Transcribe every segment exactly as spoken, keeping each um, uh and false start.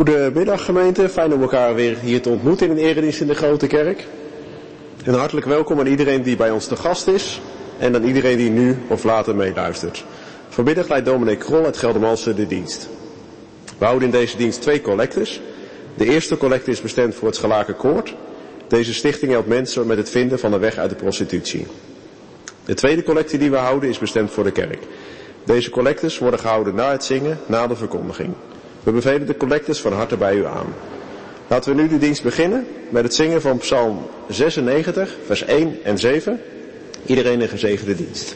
Goedemiddag gemeente, fijn om elkaar weer hier te ontmoeten in een eredienst in de Grote Kerk. En hartelijk welkom aan iedereen die bij ons te gast is en aan iedereen die nu of later meeluistert. Vanmiddag leidt dominee Krol uit Geldermalsen de dienst. We houden in deze dienst twee collectes. De eerste collecte is bestemd voor het Schalaken Koord. Deze stichting helpt mensen met het vinden van een weg uit de prostitutie. De tweede collecte die we houden is bestemd voor de kerk. Deze collectes worden gehouden na het zingen, na de verkondiging. We bevelen de collectes van harte bij u aan. Laten we nu de dienst beginnen met het zingen van Psalm zesennegentig, vers één en zeven. Iedereen een gezegende dienst.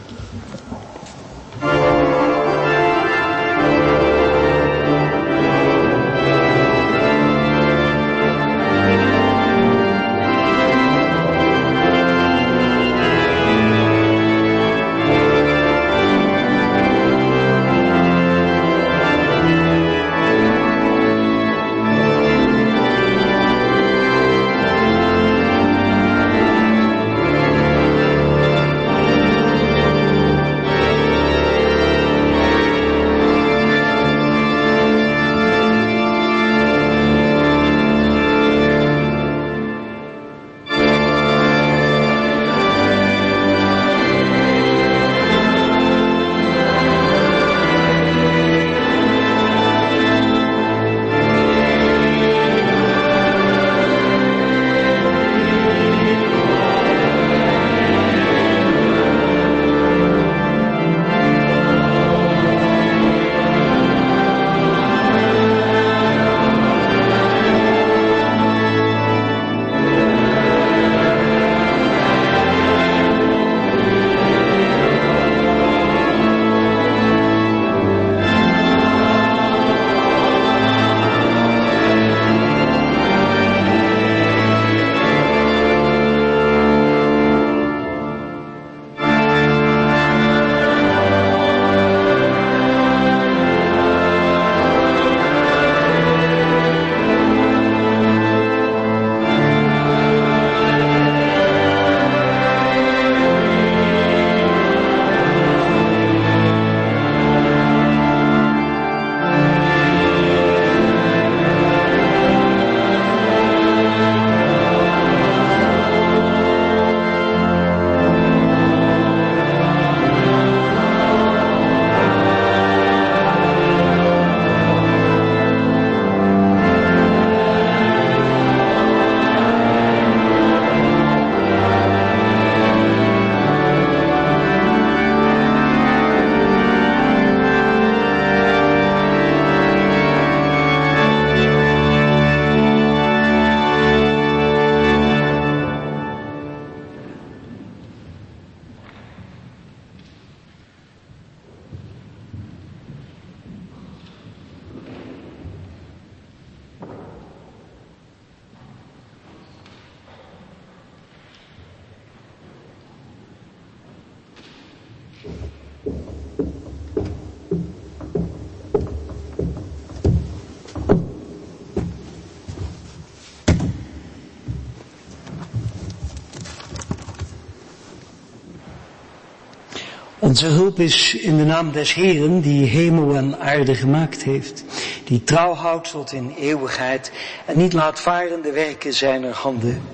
Onze hulp is in de naam des Heeren, die hemel en aarde gemaakt heeft, die trouw houdt tot in eeuwigheid en niet laat varen de werken zijner handen.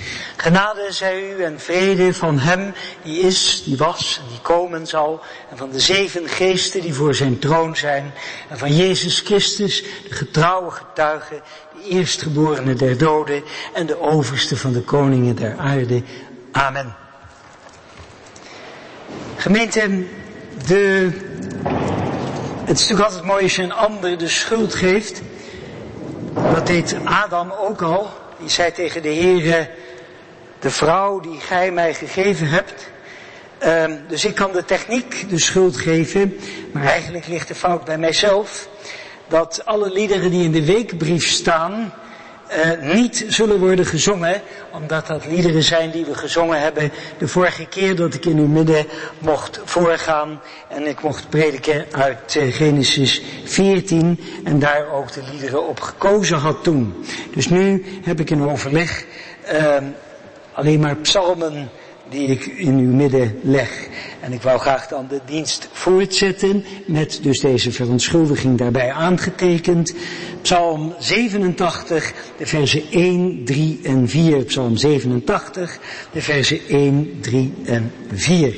Genade zij u en vrede van hem die is, die was en die komen zal, en van de zeven geesten die voor zijn troon zijn, en van Jezus Christus, de getrouwe getuige, de eerstgeborene der doden en de overste van de koningen der aarde. Amen. Gemeente, de, het is natuurlijk altijd mooi als je een ander de schuld geeft. Dat deed Adam ook al. Die zei tegen de Heere, de vrouw die gij mij gegeven hebt. Um, dus ik kan de techniek de schuld geven, maar eigenlijk ligt de fout bij mijzelf. Dat alle liederen die in de weekbrief staan, Uh, niet zullen worden gezongen, omdat dat liederen zijn die we gezongen hebben de vorige keer dat ik in uw midden mocht voorgaan en ik mocht prediken uit uh, Genesis veertien en daar ook de liederen op gekozen had toen. Dus nu heb ik in overleg uh, alleen maar psalmen die ik in uw midden leg. En ik wou graag dan de dienst voortzetten met dus deze verontschuldiging daarbij aangetekend. Psalm zevenentachtig, de versen één, drie en vier. Psalm zevenentachtig, de versen één, drie en vier.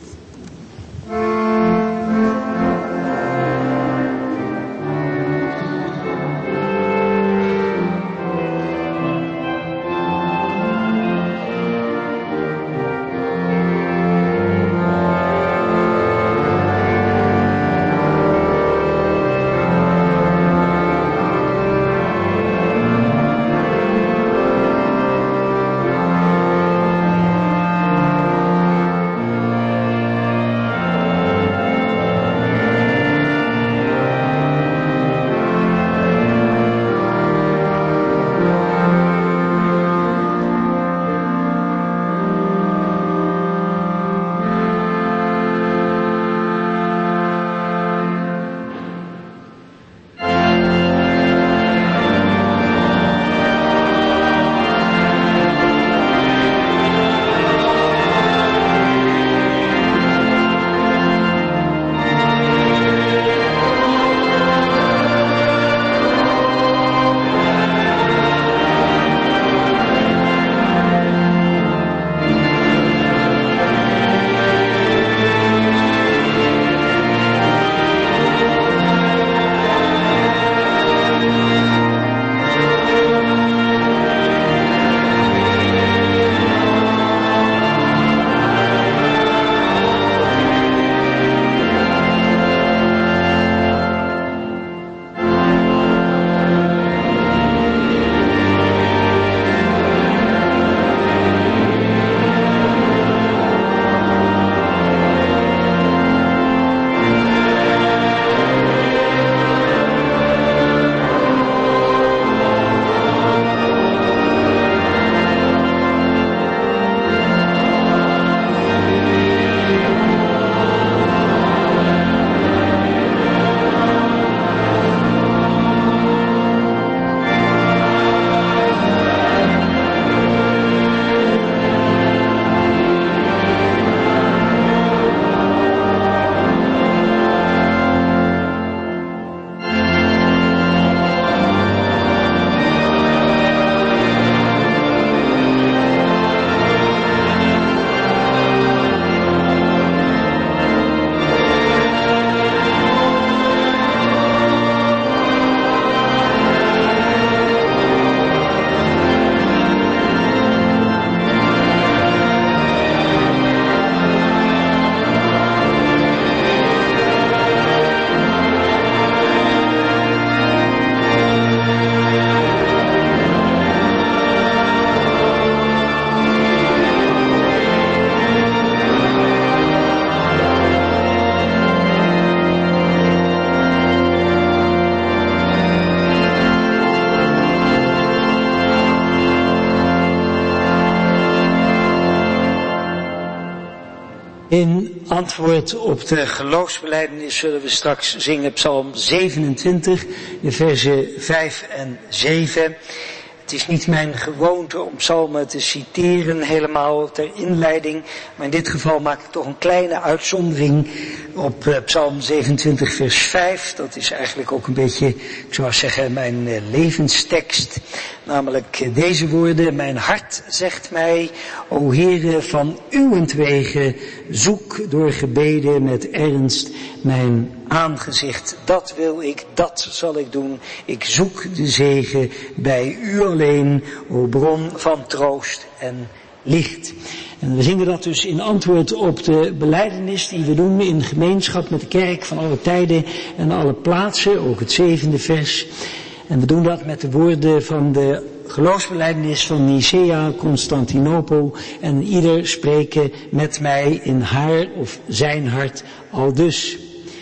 In antwoord op de geloofsbelijdenis zullen we straks zingen Psalm zevenentwintig, de versen vijf en zeven. Het is niet mijn gewoonte om psalmen te citeren helemaal ter inleiding, maar in dit geval maak ik toch een kleine uitzondering op uh, Psalm zevenentwintig vers vijf. Dat is eigenlijk ook een beetje, ik zou zeggen, mijn uh, levenstekst. Namelijk uh, deze woorden: mijn hart zegt mij, o Heere, van uwentwege zoek door gebeden met ernst mijn aangezicht. Dat wil ik, dat zal ik doen. Ik zoek de zegen bij u alleen, o bron van troost en licht. En we zingen dat dus in antwoord op de belijdenis die we doen in gemeenschap met de kerk van alle tijden en alle plaatsen, ook het zevende vers. En we doen dat met de woorden van de geloofsbelijdenis van Nicea, Constantinopel, en ieder spreken met mij in haar of zijn hart aldus.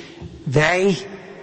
Wij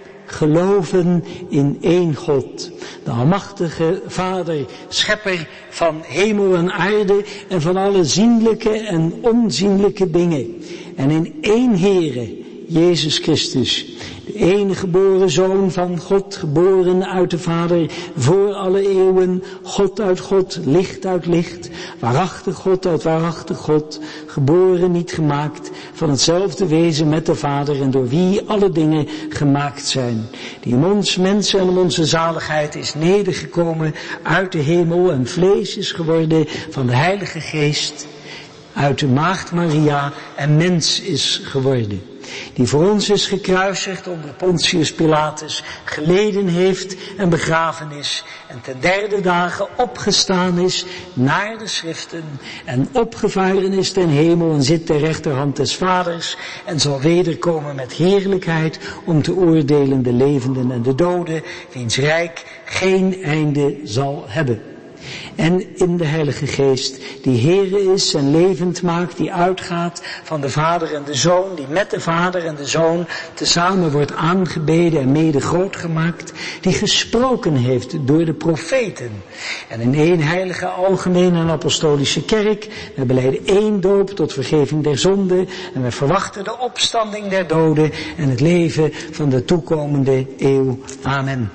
geloven in één God, de almachtige Vader, schepper van hemel en aarde en van alle zienlijke en onzienlijke dingen. En in één Heere, Jezus Christus. De enige geboren Zoon van God, geboren uit de Vader, voor alle eeuwen, God uit God, licht uit licht, waarachtig God uit waarachtig God, geboren niet gemaakt, van hetzelfde wezen met de Vader en door wie alle dingen gemaakt zijn. Die om ons mensen en om onze zaligheid is nedergekomen uit de hemel en vlees is geworden van de Heilige Geest, uit de maagd Maria en mens is geworden. Die voor ons is gekruisigd onder Pontius Pilatus, geleden heeft en begraven is en ten derde dagen opgestaan is naar de schriften en opgevaren is ten hemel en zit ter rechterhand des Vaders en zal wederkomen met heerlijkheid om te oordelen de levenden en de doden, wiens rijk geen einde zal hebben. En in de Heilige Geest, die Heere is en levend maakt, die uitgaat van de Vader en de Zoon, die met de Vader en de Zoon tezamen wordt aangebeden en mede groot gemaakt, die gesproken heeft door de profeten. En in één heilige, algemene en apostolische kerk, we belijden één doop tot vergeving der zonden en we verwachten de opstanding der doden en het leven van de toekomende eeuw. Amen.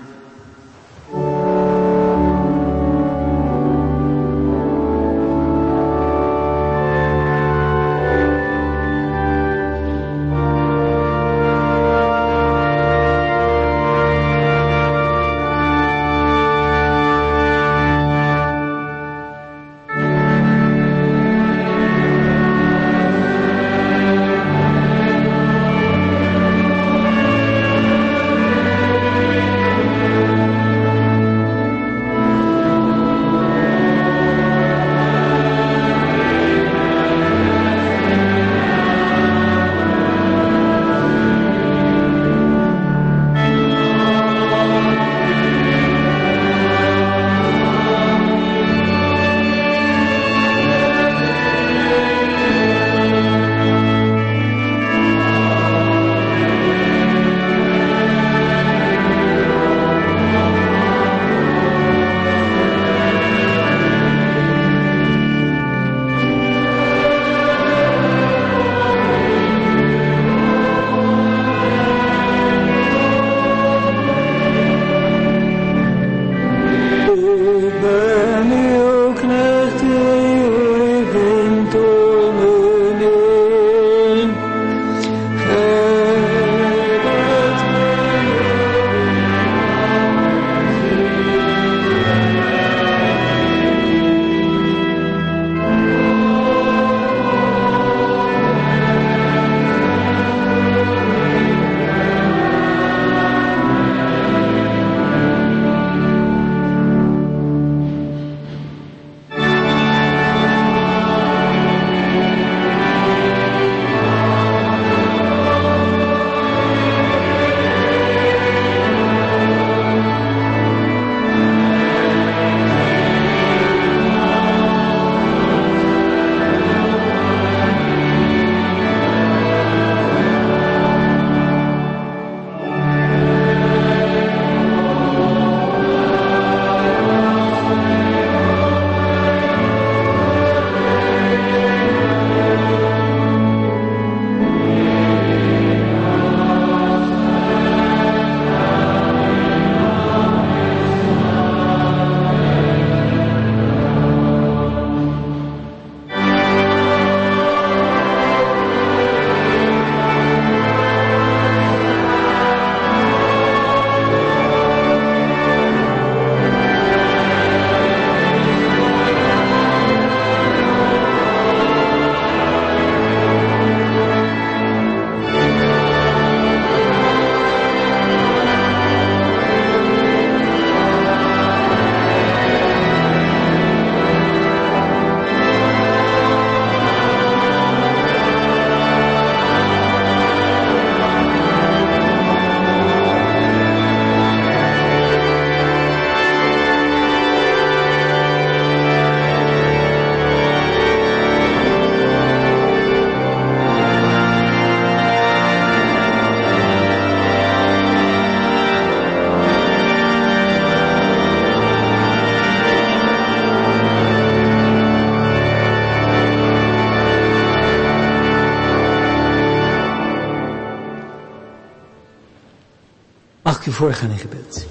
voorgaan in gebed.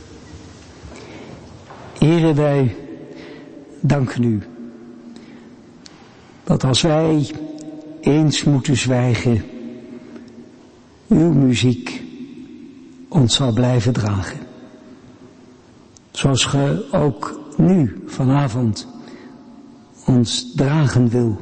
Heere, wij danken u dat als wij eens moeten zwijgen, uw muziek ons zal blijven dragen. Zoals ge ook nu vanavond ons dragen wil.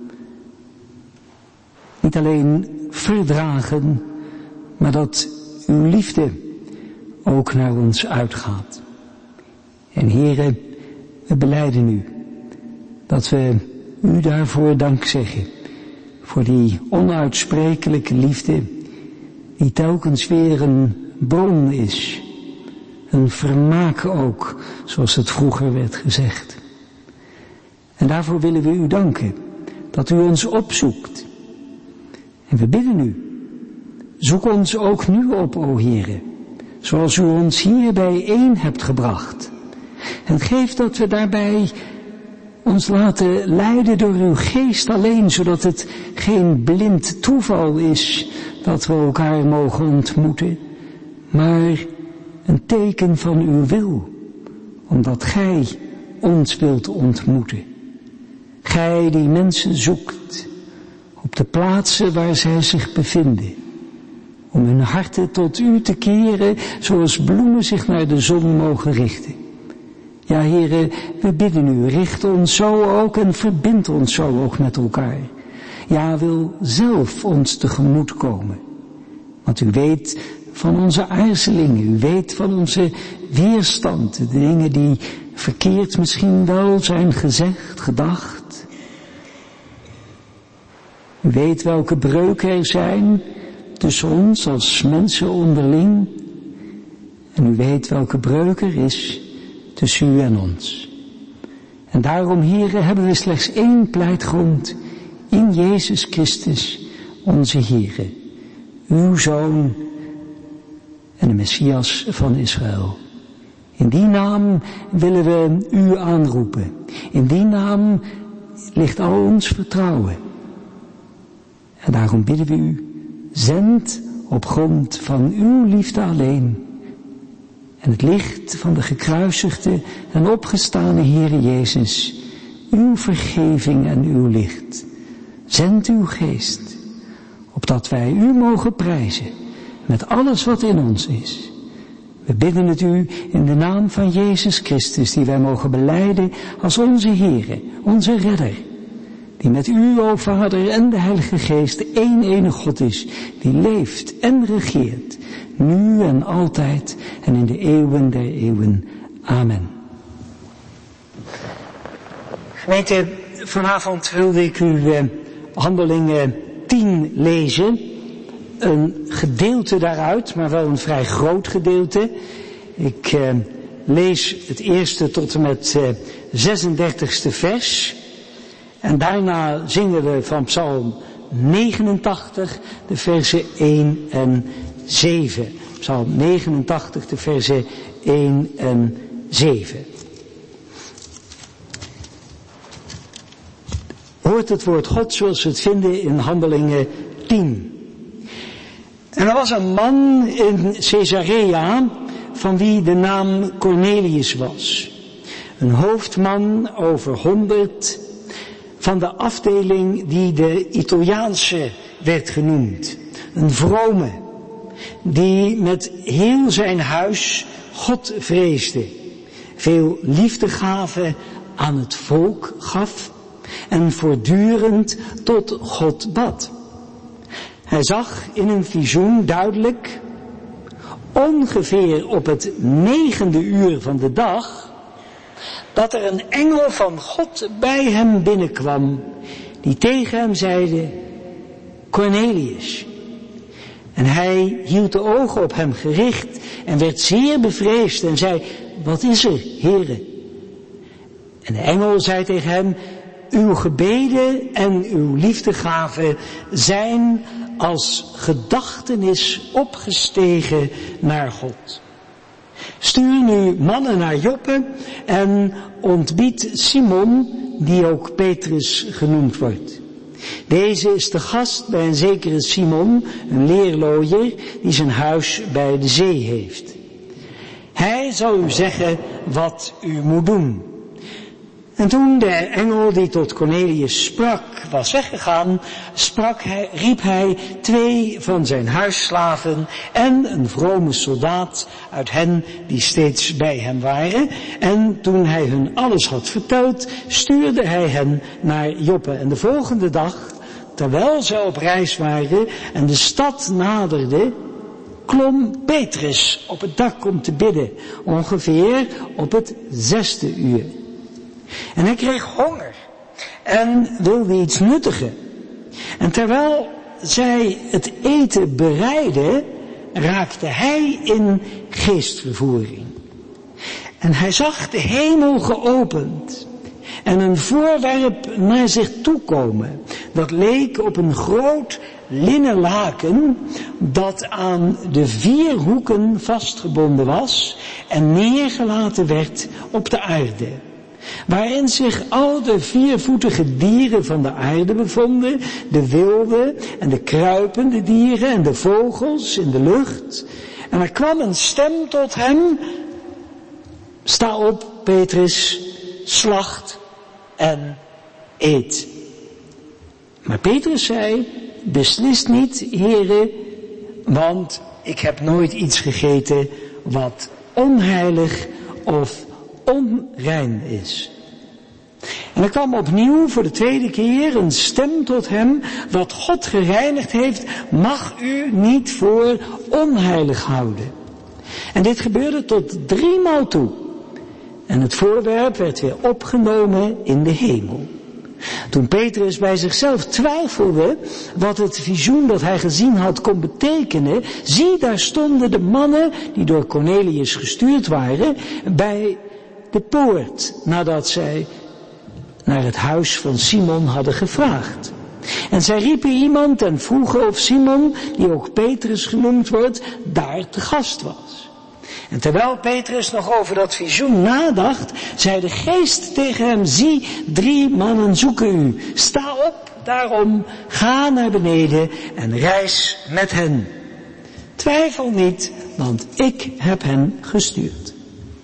Niet alleen verdragen, maar dat uw liefde ook naar ons uitgaat. En Heere, we belijden u dat we u daarvoor dank zeggen. Voor die onuitsprekelijke liefde die telkens weer een bron is. Een vermaak ook, zoals het vroeger werd gezegd. En daarvoor willen we u danken dat u ons opzoekt. En we bidden u, zoek ons ook nu op, o Heere, zoals u ons hier bijeen hebt gebracht. En geef dat we daarbij ons laten leiden door uw geest alleen, zodat het geen blind toeval is dat we elkaar mogen ontmoeten, maar een teken van uw wil, omdat gij ons wilt ontmoeten. Gij die mensen zoekt op de plaatsen waar zij zich bevinden, om hun harten tot u te keren, zoals bloemen zich naar de zon mogen richten. Ja, Heere, we bidden u, richt ons zo ook en verbind ons zo ook met elkaar. Ja, wil zelf ons tegemoet komen. Want u weet van onze aarzelingen, u weet van onze weerstand, de dingen die verkeerd misschien wel zijn gezegd, gedacht. U weet welke breuken er zijn tussen ons als mensen onderling. En u weet welke breuk er is tussen u en ons. En daarom, Heere, hebben we slechts één pleitgrond in Jezus Christus, onze Heere, uw Zoon en de Messias van Israël. In die naam willen we u aanroepen. In die naam ligt al ons vertrouwen. En daarom bidden we u, zend op grond van uw liefde alleen en het licht van de gekruisigde en opgestane Heere Jezus, uw vergeving en uw licht. Zend uw geest, opdat wij u mogen prijzen met alles wat in ons is. We bidden het u in de naam van Jezus Christus, die wij mogen belijden als onze Heere, onze Redder, die met u, o Vader, en de Heilige Geest één enige God is, die leeft en regeert, nu en altijd en in de eeuwen der eeuwen. Amen. Gemeente, vanavond wilde ik u eh, Handelingen tien lezen. Een gedeelte daaruit, maar wel een vrij groot gedeelte. Ik eh, lees het eerste tot en met eh, zesendertigste vers. En daarna zingen we van Psalm negenentachtig, de versen één en zeven. Psalm negenentachtig, de versen één en zeven. Hoort het woord God zoals we het vinden in Handelingen tien. En er was een man in Caesarea van wie de naam Cornelius was. Een hoofdman over honderd van de afdeling die de Italiaanse werd genoemd. Een vrome, die met heel zijn huis God vreesde, veel liefdegave aan het volk gaf en voortdurend tot God bad. Hij zag in een visioen duidelijk, ongeveer op het negende uur van de dag, dat er een engel van God bij hem binnenkwam, die tegen hem zeide, Cornelius. En hij hield de ogen op hem gericht en werd zeer bevreesd en zei, wat is er, Heere? En de engel zei tegen hem, uw gebeden en uw liefdegave zijn als gedachtenis opgestegen naar God. Stuur nu mannen naar Joppe en ontbied Simon, die ook Petrus genoemd wordt. Deze is de gast bij een zekere Simon, een leerlooier, die zijn huis bij de zee heeft. Hij zal u zeggen wat u moet doen. En toen de engel die tot Cornelius sprak was weggegaan, sprak hij, riep hij twee van zijn huisslaven en een vrome soldaat uit hen die steeds bij hem waren. En toen hij hun alles had verteld, stuurde hij hen naar Joppe. En de volgende dag, terwijl ze op reis waren en de stad naderde, klom Petrus op het dak om te bidden, ongeveer op het zesde uur. En hij kreeg honger en wilde iets nuttigen. En terwijl zij het eten bereidden, raakte hij in geestvervoering. En hij zag de hemel geopend en een voorwerp naar zich toe komen. Dat leek op een groot linnen laken dat aan de vier hoeken vastgebonden was en neergelaten werd op de aarde. Waarin zich al de viervoetige dieren van de aarde bevonden, de wilde en de kruipende dieren en de vogels in de lucht. En er kwam een stem tot hem: sta op, Petrus, slacht en eet. Maar Petrus zei: beslist niet, heren, want ik heb nooit iets gegeten wat onheilig of onrein is. En er kwam opnieuw voor de tweede keer een stem tot hem: wat God gereinigd heeft, mag u niet voor onheilig houden. En dit gebeurde tot driemaal toe. En het voorwerp werd weer opgenomen in de hemel. Toen Petrus bij zichzelf twijfelde wat het visioen dat hij gezien had kon betekenen, zie, daar stonden de mannen die door Cornelius gestuurd waren bij de poort, nadat zij naar het huis van Simon hadden gevraagd. En zij riepen iemand en vroegen of Simon, die ook Petrus genoemd wordt, daar te gast was. En terwijl Petrus nog over dat visioen nadacht, zei de geest tegen hem: zie, drie mannen zoeken u. Sta op, daarom, ga naar beneden en reis met hen. Twijfel niet, want ik heb hen gestuurd.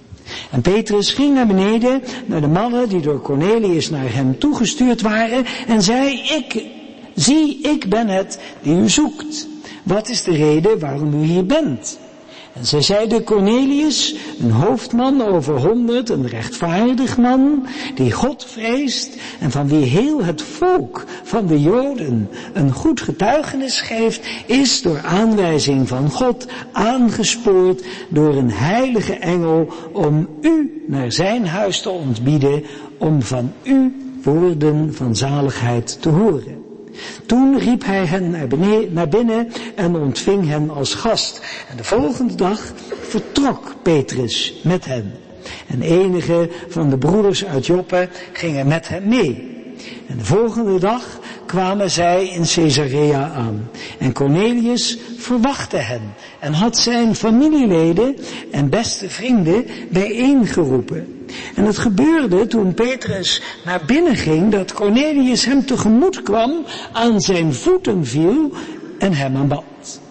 En Petrus ging naar beneden, naar de mannen die door Cornelius naar hem toegestuurd waren, en zei: ik, zie, ik ben het die u zoekt. Wat is de reden waarom u hier bent? En zij zeiden: Cornelius, een hoofdman over honderd, een rechtvaardig man, die God vreest en van wie heel het volk van de Joden een goed getuigenis geeft, is door aanwijzing van God aangespoord door een heilige engel om u naar zijn huis te ontbieden, om van u woorden van zaligheid te horen. Toen riep hij hen naar, beneden, naar binnen en ontving hen als gast. En de volgende dag vertrok Petrus met hen. En enige van de broeders uit Joppe gingen met hem mee. En de volgende dag kwamen zij in Caesarea aan. En Cornelius verwachtte hen en had zijn familieleden en beste vrienden bijeengeroepen. En het gebeurde toen Petrus naar binnen ging, dat Cornelius hem tegemoet kwam, aan zijn voeten viel en hem aanbad.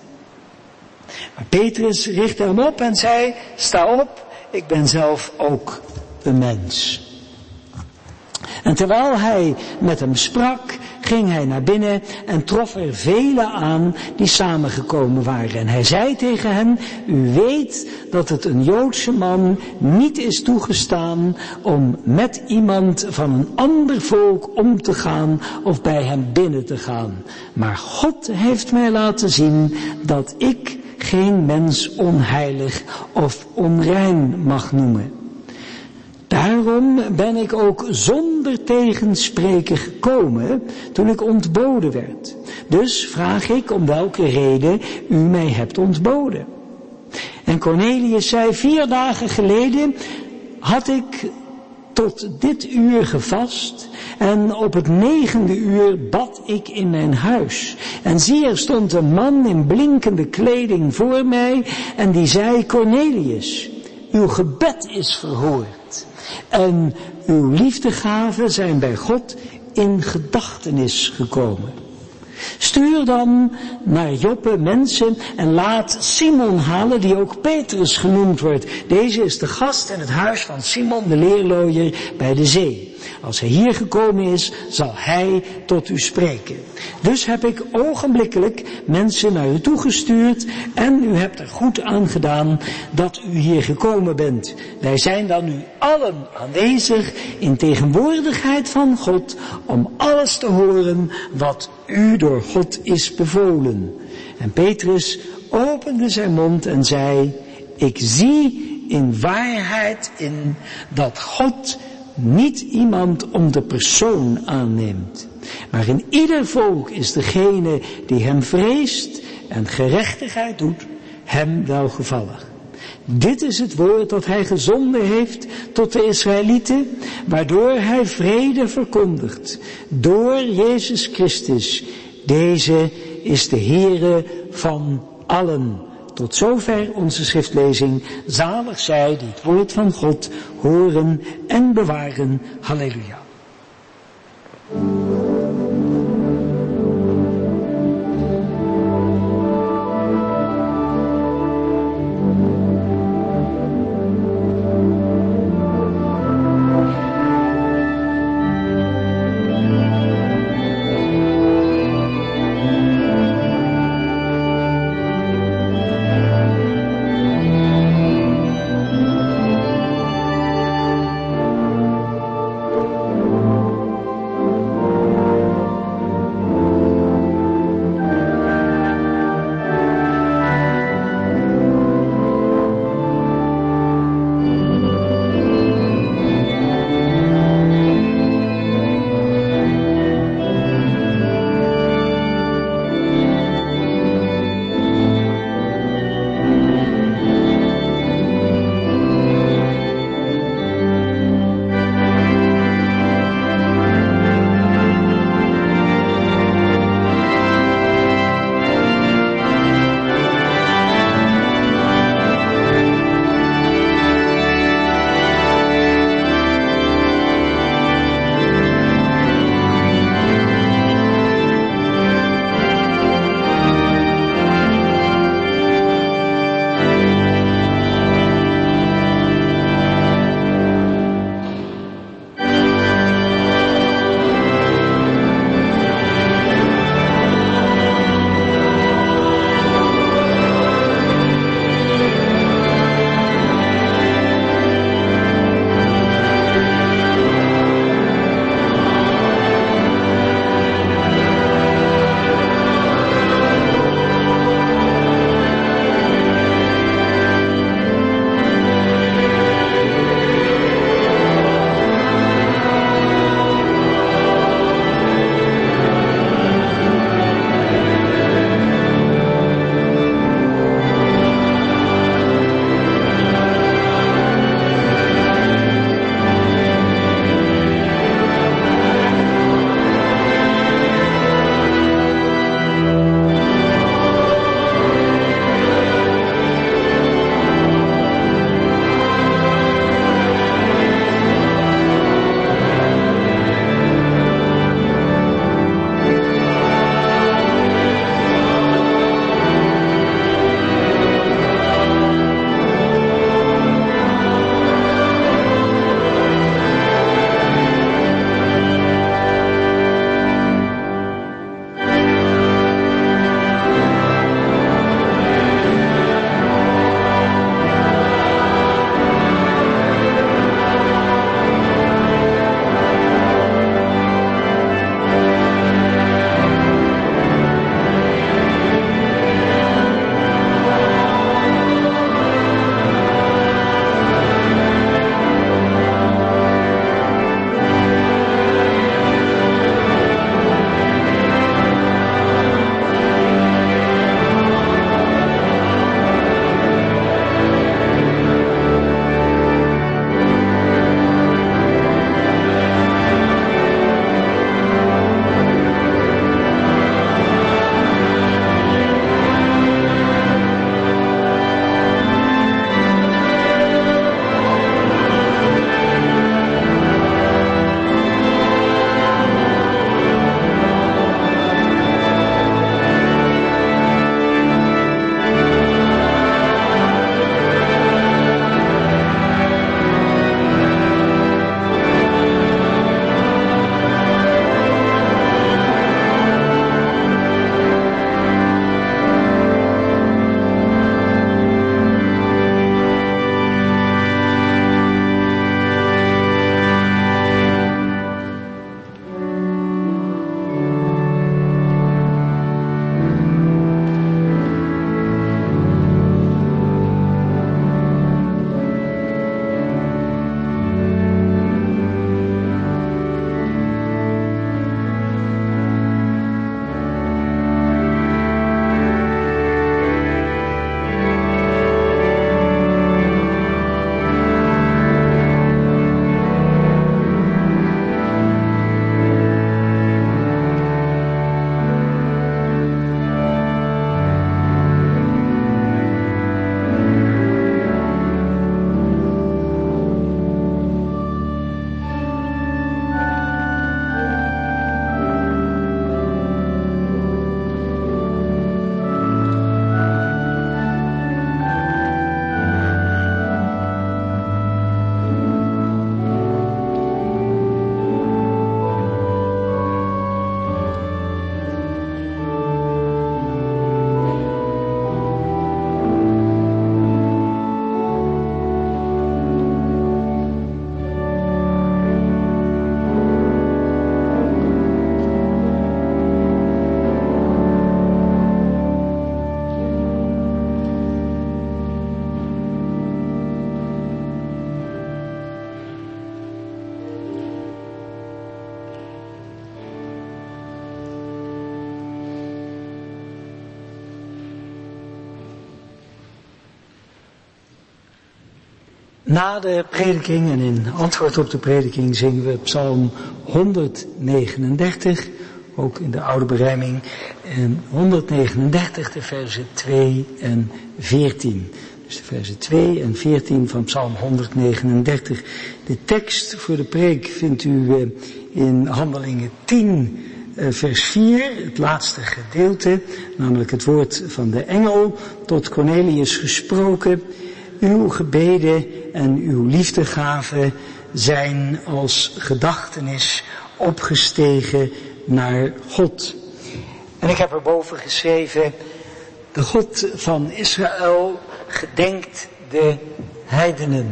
Maar Petrus richtte hem op en zei: sta op, ik ben zelf ook een mens. En terwijl hij met hem sprak, ging hij naar binnen en trof er velen aan die samengekomen waren. En hij zei tegen hen: u weet dat het een Joodse man niet is toegestaan om met iemand van een ander volk om te gaan of bij hem binnen te gaan. Maar God heeft mij laten zien dat ik geen mens onheilig of onrein mag noemen. Daarom ben ik ook zonder tegenspreken gekomen toen ik ontboden werd. Dus vraag ik om welke reden u mij hebt ontboden. En Cornelius zei: vier dagen geleden had ik tot dit uur gevast en op het negende uur bad ik in mijn huis. En zie, er stond een man in blinkende kleding voor mij en die zei: Cornelius, uw gebed is verhoord. En uw liefdegaven zijn bij God in gedachtenis gekomen. Stuur dan naar Joppe mensen en laat Simon halen, die ook Petrus genoemd wordt. Deze is de gast in het huis van Simon de leerlooier bij de zee. Als hij hier gekomen is, zal hij tot u spreken. Dus heb ik ogenblikkelijk mensen naar u toegestuurd en u hebt er goed aan gedaan dat u hier gekomen bent. Wij zijn dan nu allen aanwezig in tegenwoordigheid van God om alles te horen wat u door God is bevolen. En Petrus opende zijn mond en zei, ik zie in waarheid in dat God niet iemand om de persoon aanneemt. Maar in ieder volk is degene die hem vreest en gerechtigheid doet, hem welgevallig. Dit is het woord dat hij gezonden heeft tot de Israëlieten, waardoor hij vrede verkondigt. Door Jezus Christus. Deze is de Heere van allen. Tot zover onze schriftlezing. Zalig zij die het woord van God horen en bewaren. Halleluja. Na de prediking en in antwoord op de prediking zingen we Psalm honderdnegenendertig, ook in de oude berijming, en honderdnegenendertig de versen twee en veertien. Dus de versen twee en veertien van Psalm honderdnegenendertig. De tekst voor de preek vindt u in Handelingen tien, vers vier, het laatste gedeelte, namelijk het woord van de engel tot Cornelius gesproken. Uw gebeden en uw liefdegaven zijn als gedachtenis opgestegen naar God. En ik heb erboven geschreven, de God van Israël gedenkt de heidenen.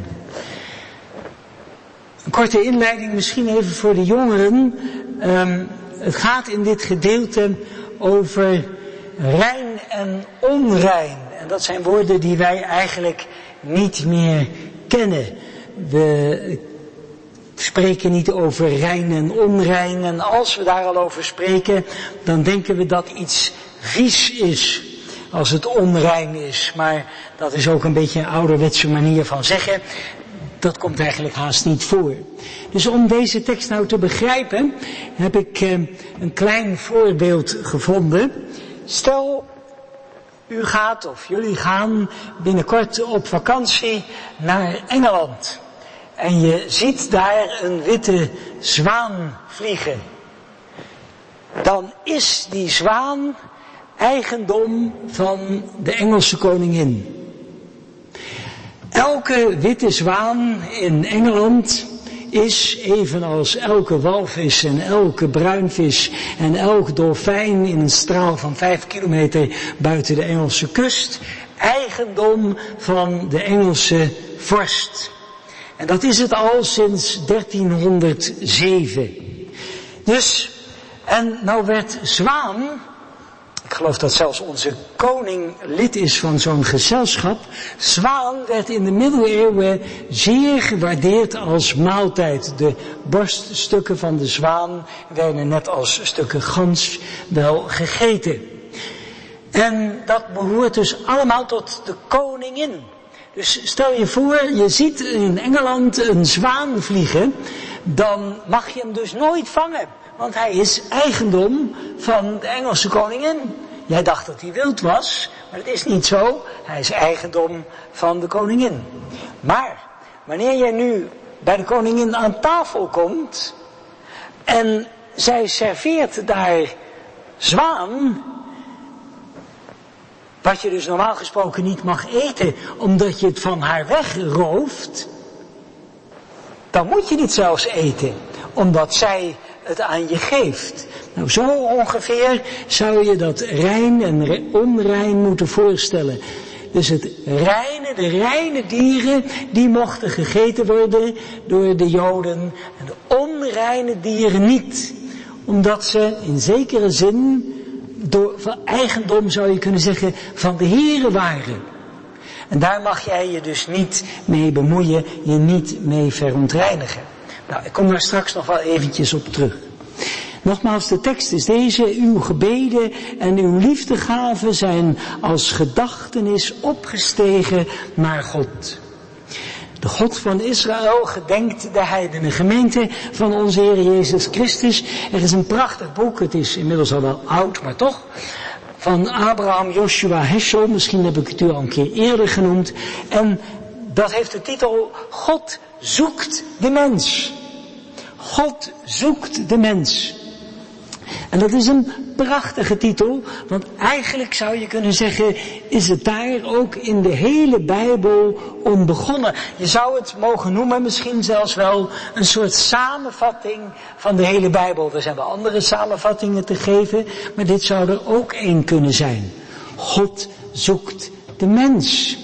Een korte inleiding misschien even voor de jongeren. Um, het gaat in dit gedeelte over rein en onrein. En dat zijn woorden die wij eigenlijk niet meer kennen. We spreken niet over rein en onrein. En als we daar al over spreken, dan denken we dat iets vies is als het onrein is. Maar dat is ook een beetje een ouderwetse manier van zeggen. Dat komt eigenlijk haast niet voor. Dus om deze tekst nou te begrijpen, heb ik eh, een klein voorbeeld gevonden. Stel, u gaat of jullie gaan binnenkort op vakantie naar Engeland. En je ziet daar een witte zwaan vliegen. Dan is die zwaan eigendom van de Engelse koningin. Elke witte zwaan in Engeland is, evenals elke walvis en elke bruinvis en elk dolfijn in een straal van vijf kilometer buiten de Engelse kust, eigendom van de Engelse vorst. En dat is het al sinds dertienhonderdzeven. Dus, en nou werd zwaan, ik geloof dat zelfs onze koning lid is van zo'n gezelschap. Zwaan werd in de middeleeuwen zeer gewaardeerd als maaltijd. De borststukken van de zwaan werden net als stukken gans wel gegeten. En dat behoort dus allemaal tot de koningin. Dus stel je voor, je ziet in Engeland een zwaan vliegen, dan mag je hem dus nooit vangen. Want hij is eigendom van de Engelse koningin. Jij dacht dat hij wild was, maar dat is niet zo. Hij is eigendom van de koningin. Maar wanneer jij nu bij de koningin aan tafel komt en zij serveert daar zwaan, wat je dus normaal gesproken niet mag eten, omdat je het van haar wegrooft, dan moet je niet zelfs eten, omdat zij het aan je geeft. Nou, zo ongeveer zou je dat rein en onrein moeten voorstellen. Dus het reine, de reine dieren, die mochten gegeten worden door de Joden en de onreine dieren niet. Omdat ze in zekere zin door van eigendom, zou je kunnen zeggen, van de heren waren. En daar mag jij je dus niet mee bemoeien, je niet mee verontreinigen. Nou, ik kom daar straks nog wel eventjes op terug. Nogmaals, de tekst is deze: uw gebeden en uw liefdegaven zijn als gedachtenis opgestegen naar God. De God van Israël gedenkt de heidenen. Gemeente van onze Heer Jezus Christus. Er is een prachtig boek, het is inmiddels al wel oud, maar toch, van Abraham Joshua Heschel. Misschien heb ik het u al een keer eerder genoemd. En dat heeft de titel God zoekt de mens. God zoekt de mens. En dat is een prachtige titel, want eigenlijk zou je kunnen zeggen, is het daar ook in de hele Bijbel om begonnen. Je zou het mogen noemen, misschien zelfs wel een soort samenvatting van de hele Bijbel. Er zijn wel andere samenvattingen te geven, maar dit zou er ook één kunnen zijn. God zoekt de mens.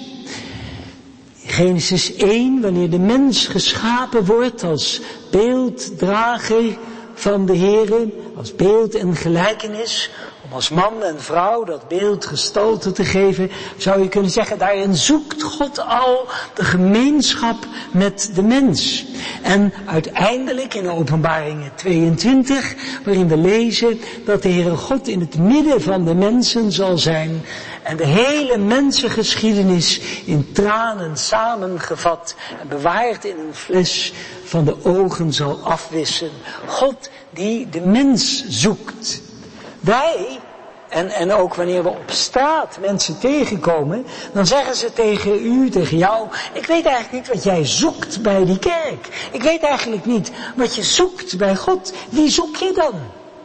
Genesis één, wanneer de mens geschapen wordt als beelddrager van de Heere, als beeld en gelijkenis, om als man en vrouw dat beeld gestalte te geven, zou je kunnen zeggen, daarin zoekt God al de gemeenschap met de mens. En uiteindelijk in Openbaringen tweeëntwintig, waarin we lezen dat de Heere God in het midden van de mensen zal zijn en de hele mensengeschiedenis in tranen samengevat en bewaard in een fles van de ogen zal afwissen. God die de mens zoekt. Wij, en, en ook wanneer we op straat mensen tegenkomen, dan zeggen ze tegen u, tegen jou, ik weet eigenlijk niet wat jij zoekt bij die kerk. Ik weet eigenlijk niet wat je zoekt bij God. Wie zoek je dan?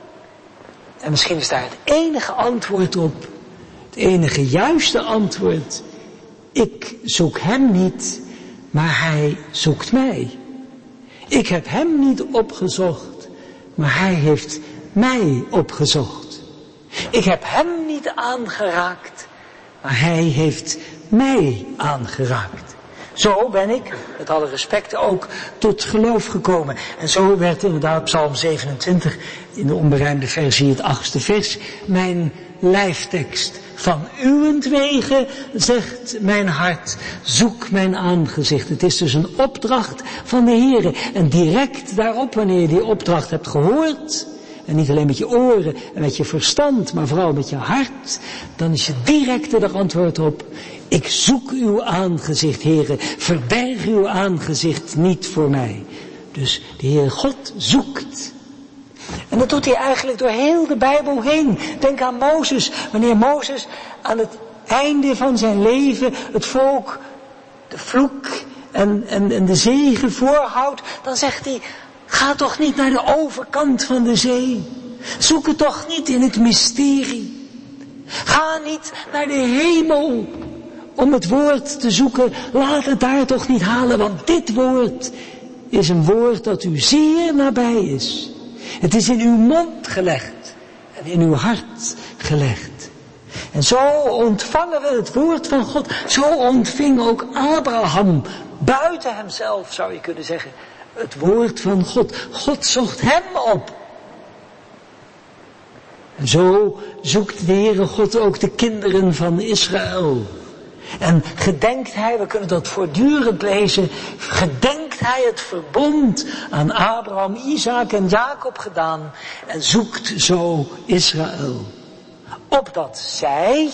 En misschien is daar het enige antwoord op, het enige juiste antwoord. Ik zoek hem niet, maar hij zoekt mij. Ik heb hem niet opgezocht, maar hij heeft mij opgezocht. Ik heb hem niet aangeraakt, maar hij heeft mij aangeraakt. Zo ben ik, met alle respect, ook tot geloof gekomen. En zo werd inderdaad Psalm zevenentwintig, in de onberijmde versie het achtste vers, mijn lijftekst. Van uwentwege, zegt mijn hart, zoek mijn aangezicht. Het is dus een opdracht van de Heere. En direct daarop, wanneer je die opdracht hebt gehoord, en niet alleen met je oren en met je verstand, maar vooral met je hart, dan is je direct er antwoord op. Ik zoek uw aangezicht, Heere. Verberg uw aangezicht niet voor mij. Dus de Heere God zoekt. En dat doet hij eigenlijk door heel de Bijbel heen. Denk aan Mozes. Wanneer Mozes aan het einde van zijn leven het volk de vloek en, en, en de zegen voorhoudt, dan zegt hij, ga toch niet naar de overkant van de zee. Zoek het toch niet in het mysterie. Ga niet naar de hemel om het woord te zoeken. Laat het daar toch niet halen, want dit woord is een woord dat u zeer nabij is. Het is in uw mond gelegd en in uw hart gelegd. En zo ontvangen we het woord van God. Zo ontving ook Abraham, buiten hemzelf zou je kunnen zeggen, het woord van God. God zocht hem op. En zo zoekt de Heere God ook de kinderen van Israël. En gedenkt hij, we kunnen dat voortdurend lezen, gedenkt hij het verbond aan Abraham, Isaac en Jacob gedaan en zoekt zo Israël. Opdat zij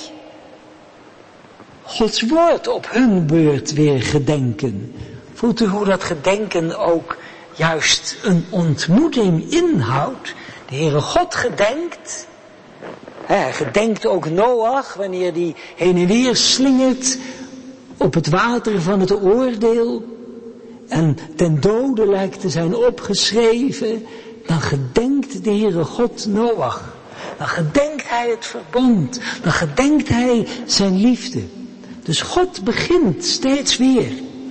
Gods woord op hun beurt weer gedenken. Voelt u hoe dat gedenken ook juist een ontmoeting inhoudt? De Heere God gedenkt. Hij gedenkt ook Noach wanneer die heen en weer slingert op het water van het oordeel en ten dode lijkt te zijn opgeschreven. Dan gedenkt de Heere God Noach. Dan gedenkt hij het verbond. Dan gedenkt hij zijn liefde. Dus God begint steeds weer.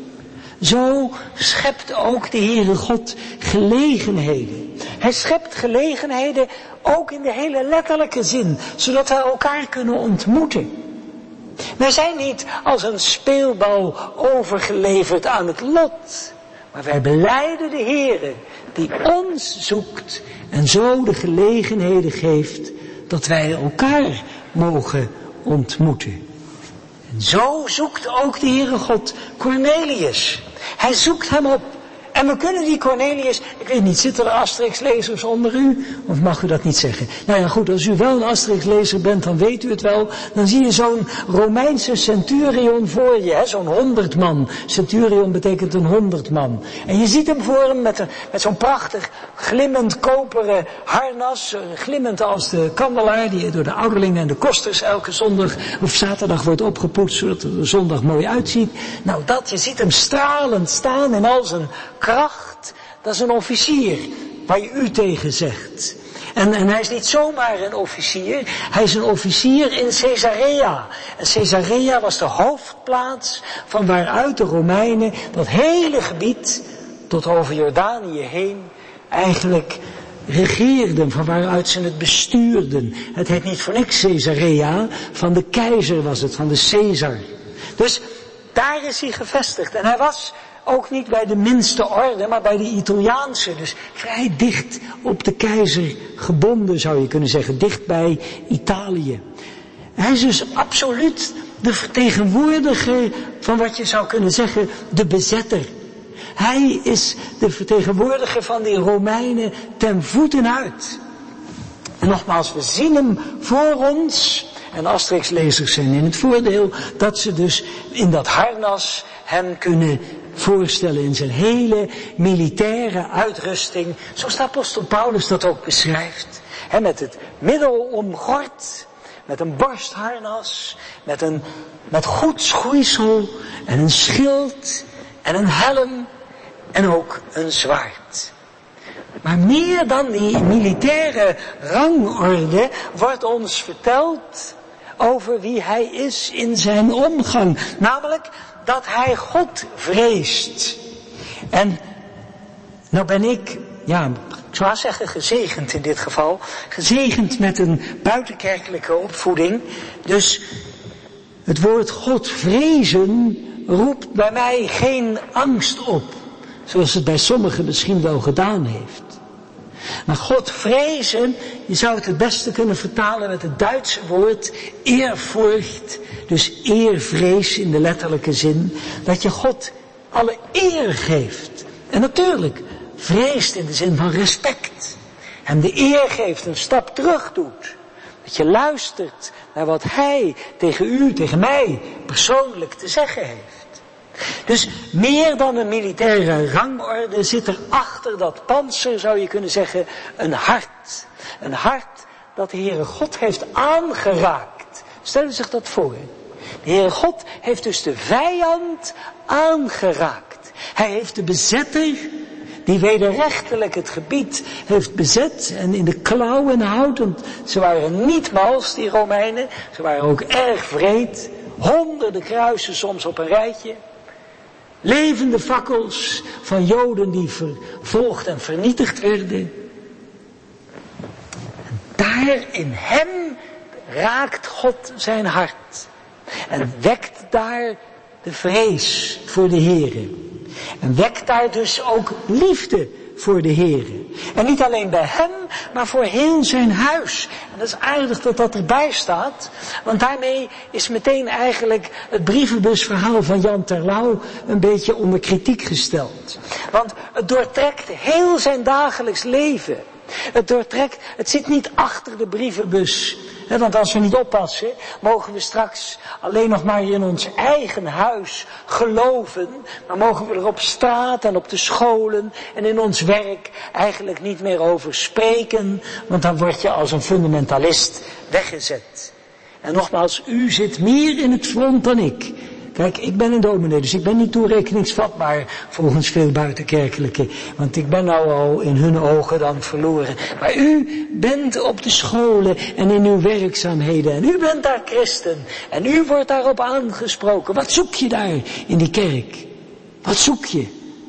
Zo schept ook de Heere God gelegenheden. Hij schept gelegenheden ook in de hele letterlijke zin, zodat we elkaar kunnen ontmoeten. Wij zijn niet als een speelbal overgeleverd aan het lot, maar wij belijden de Heere die ons zoekt en zo de gelegenheden geeft dat wij elkaar mogen ontmoeten. En zo zoekt ook de Heere God Cornelius. Hij zoekt hem op. En we kunnen die Cornelius, ik weet niet, zitten er Asterix-lezers onder u? Of mag u dat niet zeggen? Nou ja goed, als u wel een Asterix-lezer bent, dan weet u het wel. Dan zie je zo'n Romeinse centurion voor je, hè, zo'n honderdman. Centurion betekent een honderdman. En je ziet hem voor hem met, een, met zo'n prachtig glimmend koperen harnas, glimmend als de kandelaar die door de ouderlingen en de kosters elke zondag of zaterdag wordt opgepoetst, zodat het er zondag mooi uitziet. Nou dat, je ziet hem stralend staan in al zijn kracht, dat is een officier waar je u tegen zegt. En, en hij is niet zomaar een officier, hij is een officier in Caesarea. En Caesarea was de hoofdplaats van waaruit de Romeinen dat hele gebied tot over Jordanië heen eigenlijk regeerden, van waaruit ze het bestuurden. Het heet niet voor niks Caesarea, van de keizer was het, van de Caesar. Dus daar is hij gevestigd en hij was ook niet bij de minste orde, maar bij de Italiaanse. Dus vrij dicht op de keizer gebonden, zou je kunnen zeggen. Dicht bij Italië. Hij is dus absoluut de vertegenwoordiger van wat je zou kunnen zeggen, de bezetter. Hij is de vertegenwoordiger van die Romeinen ten voeten uit. En nogmaals, we zien hem voor ons. en Asterix-lezers zijn in het voordeel dat ze dus in dat harnas hem kunnen voorstellen in zijn hele militaire uitrusting, zoals de apostel Paulus dat ook beschrijft. He, met het middel omgord, met een borstharnas, met een met goed schoeisel en een schild en een helm en ook een zwaard. Maar meer dan die militaire rangorde wordt ons verteld over wie hij is in zijn omgang. Namelijk dat hij God vreest. En nou ben ik, ja, ik zou zeggen gezegend in dit geval. Gezegend met een buitenkerkelijke opvoeding. Dus het woord God vrezen roept bij mij geen angst op. Zoals het bij sommigen misschien wel gedaan heeft. Maar God vrezen, je zou het het beste kunnen vertalen met het Duitse woord eerfurcht. Dus eervrees in de letterlijke zin. Dat je God alle eer geeft. En natuurlijk vreest in de zin van respect. Hem de eer geeft, een stap terug doet. Dat je luistert naar wat hij tegen u, tegen mij persoonlijk te zeggen heeft. Dus meer dan een militaire rangorde zit er achter dat pantser, zou je kunnen zeggen, een hart. Een hart dat de Heere God heeft aangeraakt. Stel u zich dat voor. De Heere God heeft dus de vijand aangeraakt. Hij heeft de bezetter, die wederrechtelijk het gebied heeft bezet en in de klauwen houdt. Want ze waren niet mals, die Romeinen. Ze waren ook erg wreed. Honderden kruisen soms op een rijtje. Levende fakkels van Joden die vervolgd en vernietigd werden. En daar in hem raakt God zijn hart. En wekt daar de vrees voor de Heere. En wekt daar dus ook liefde voor de Heere. En niet alleen bij hem, maar voor heel zijn huis. En dat is aardig dat dat erbij staat. Want daarmee is meteen eigenlijk het brievenbusverhaal van Jan Terlouw een beetje onder kritiek gesteld. Want het doortrekt heel zijn dagelijks leven. Het doortrekt, het zit niet achter de brievenbus. He, want als we niet oppassen, mogen we straks alleen nog maar in ons eigen huis geloven. Maar mogen we er op straat en op de scholen en in ons werk eigenlijk niet meer over spreken. Want dan word je als een fundamentalist weggezet. En nogmaals, u zit meer in het front dan ik. Kijk, ik ben een dominee, dus ik ben niet toerekeningsvatbaar volgens veel buitenkerkelijke. Want ik ben nou al in hun ogen dan verloren. Maar u bent op de scholen en in uw werkzaamheden. En u bent daar christen. En u wordt daarop aangesproken. Wat zoek je daar in die kerk? Wat zoek je?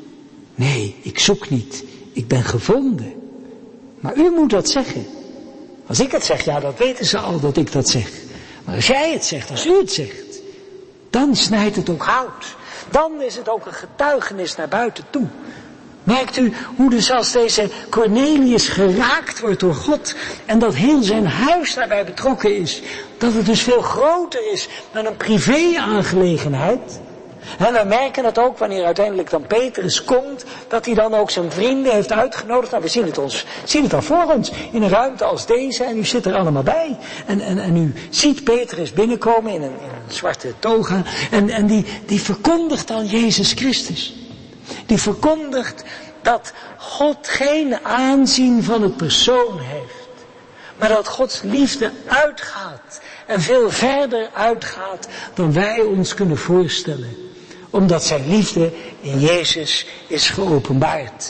Nee, ik zoek niet. Ik ben gevonden. Maar u moet dat zeggen. Als ik het zeg, ja, dat weten ze al dat ik dat zeg. Maar als jij het zegt, als u het zegt, dan snijdt het ook hout. Dan is het ook een getuigenis naar buiten toe. Merkt u hoe dus als deze Cornelius geraakt wordt door God en dat heel zijn huis daarbij betrokken is, dat het dus veel groter is dan een privé-aangelegenheid. En we merken het ook wanneer uiteindelijk dan Petrus komt, dat hij dan ook zijn vrienden heeft uitgenodigd. Nou, we zien het, ons, zien het al voor ons, in een ruimte als deze, en u zit er allemaal bij. En, en, en u ziet Petrus binnenkomen in een, in een zwarte toga, en, en die, die verkondigt dan Jezus Christus. Die verkondigt dat God geen aanzien van het persoon heeft, maar dat Gods liefde uitgaat en veel verder uitgaat dan wij ons kunnen voorstellen. Omdat zijn liefde in Jezus is geopenbaard.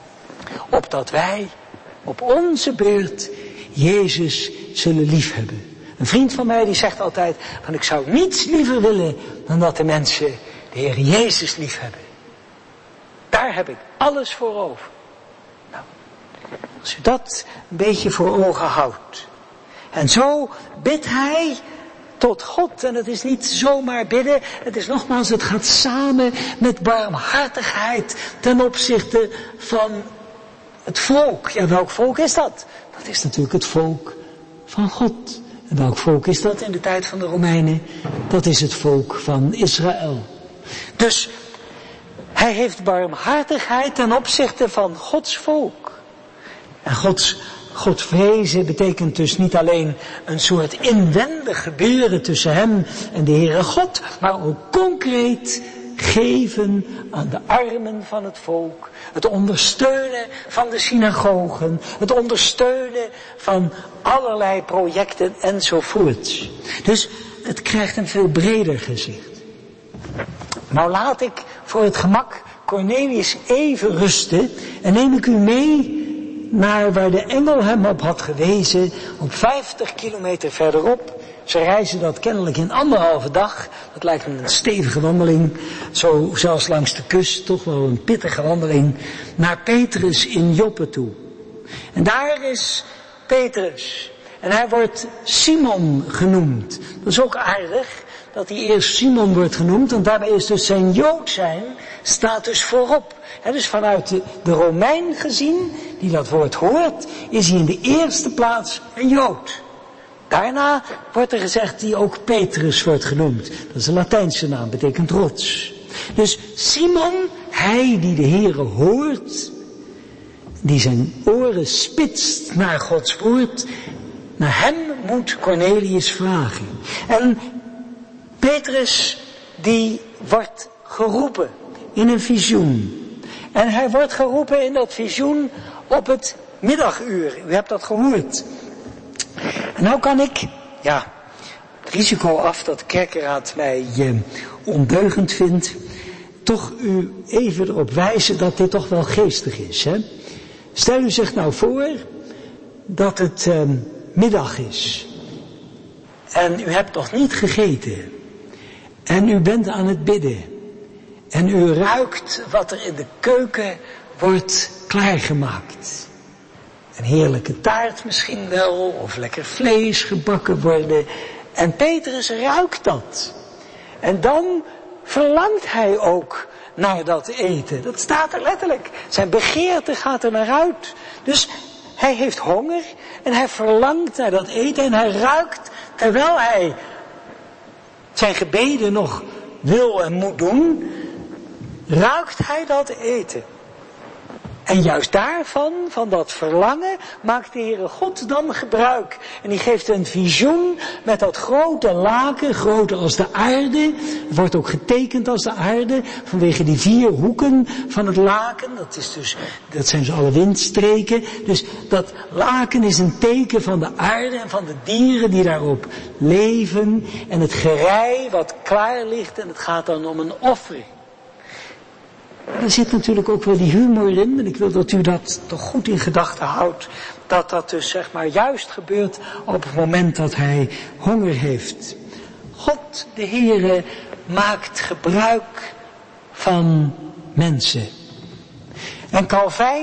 Opdat wij op onze beurt Jezus zullen liefhebben. Een vriend van mij die zegt altijd, van ik zou niets liever willen dan dat de mensen de Heer Jezus liefhebben. Daar heb ik alles voor over. Nou, als u dat een beetje voor ogen houdt. En zo bidt hij tot God. En het is niet zomaar bidden. Het is nogmaals, het gaat samen met barmhartigheid ten opzichte van het volk. Ja, welk volk is dat? Dat is natuurlijk het volk van God. En welk volk is dat in de tijd van de Romeinen? Dat is het volk van Israël. Dus hij heeft barmhartigheid ten opzichte van Gods volk. En Gods God vrezen betekent dus niet alleen een soort inwendig gebeuren tussen hem en de Heere God, maar ook concreet geven aan de armen van het volk, het ondersteunen van de synagogen, het ondersteunen van allerlei projecten enzovoorts. Dus het krijgt een veel breder gezicht. Nou laat ik voor het gemak Cornelius even rusten en neem ik u mee naar waar de engel hem op had gewezen, op vijftig kilometer verderop. Ze reizen dat kennelijk in anderhalve dag. Dat lijkt me een stevige wandeling. Zo zelfs langs de kust, toch wel een pittige wandeling. Naar Petrus in Joppe toe. En daar is Petrus. En hij wordt Simon genoemd. Dat is ook aardig dat hij eerst Simon wordt genoemd. Want daarbij is dus zijn Jood zijn, staat dus voorop. He, dus vanuit de, de Romein gezien, die dat woord hoort, is hij in de eerste plaats een Jood. Daarna wordt er gezegd die ook Petrus wordt genoemd. Dat is een Latijnse naam, betekent rots. Dus Simon, hij die de Heere hoort, die zijn oren spitst naar Gods woord, naar hem moet Cornelius vragen. En Petrus, die wordt geroepen in een visioen. En hij wordt geroepen in dat visioen op het middaguur. U hebt dat gehoord. En nou kan ik, ja, het risico af dat de kerkeraad mij eh, ondeugend vindt, toch u even erop wijzen dat dit toch wel geestig is. Hè? Stel u zich nou voor dat het eh, middag is. En u hebt nog niet gegeten. En u bent aan het bidden. En u ruikt wat er in de keuken wordt klaargemaakt. Een heerlijke taart misschien wel, of lekker vlees gebakken worden. En Petrus ruikt dat. En dan verlangt hij ook naar dat eten. Dat staat er letterlijk. Zijn begeerte gaat er naar uit. Dus hij heeft honger en hij verlangt naar dat eten en hij ruikt, terwijl hij zijn gebeden nog wil en moet doen, ruikt hij dat eten. En juist daarvan, van dat verlangen, maakt de Heere God dan gebruik. En die geeft een visioen met dat grote laken, groter als de aarde. Het wordt ook getekend als de aarde, vanwege die vier hoeken van het laken. Dat is dus, dat zijn dus alle windstreken. Dus dat laken is een teken van de aarde en van de dieren die daarop leven. En het gerei wat klaar ligt en het gaat dan om een offer. Er zit natuurlijk ook wel die humor in, en ik wil dat u dat toch goed in gedachten houdt, dat dat dus zeg maar juist gebeurt op het moment dat hij honger heeft. God, de Heere, maakt gebruik van mensen. En Calvijn,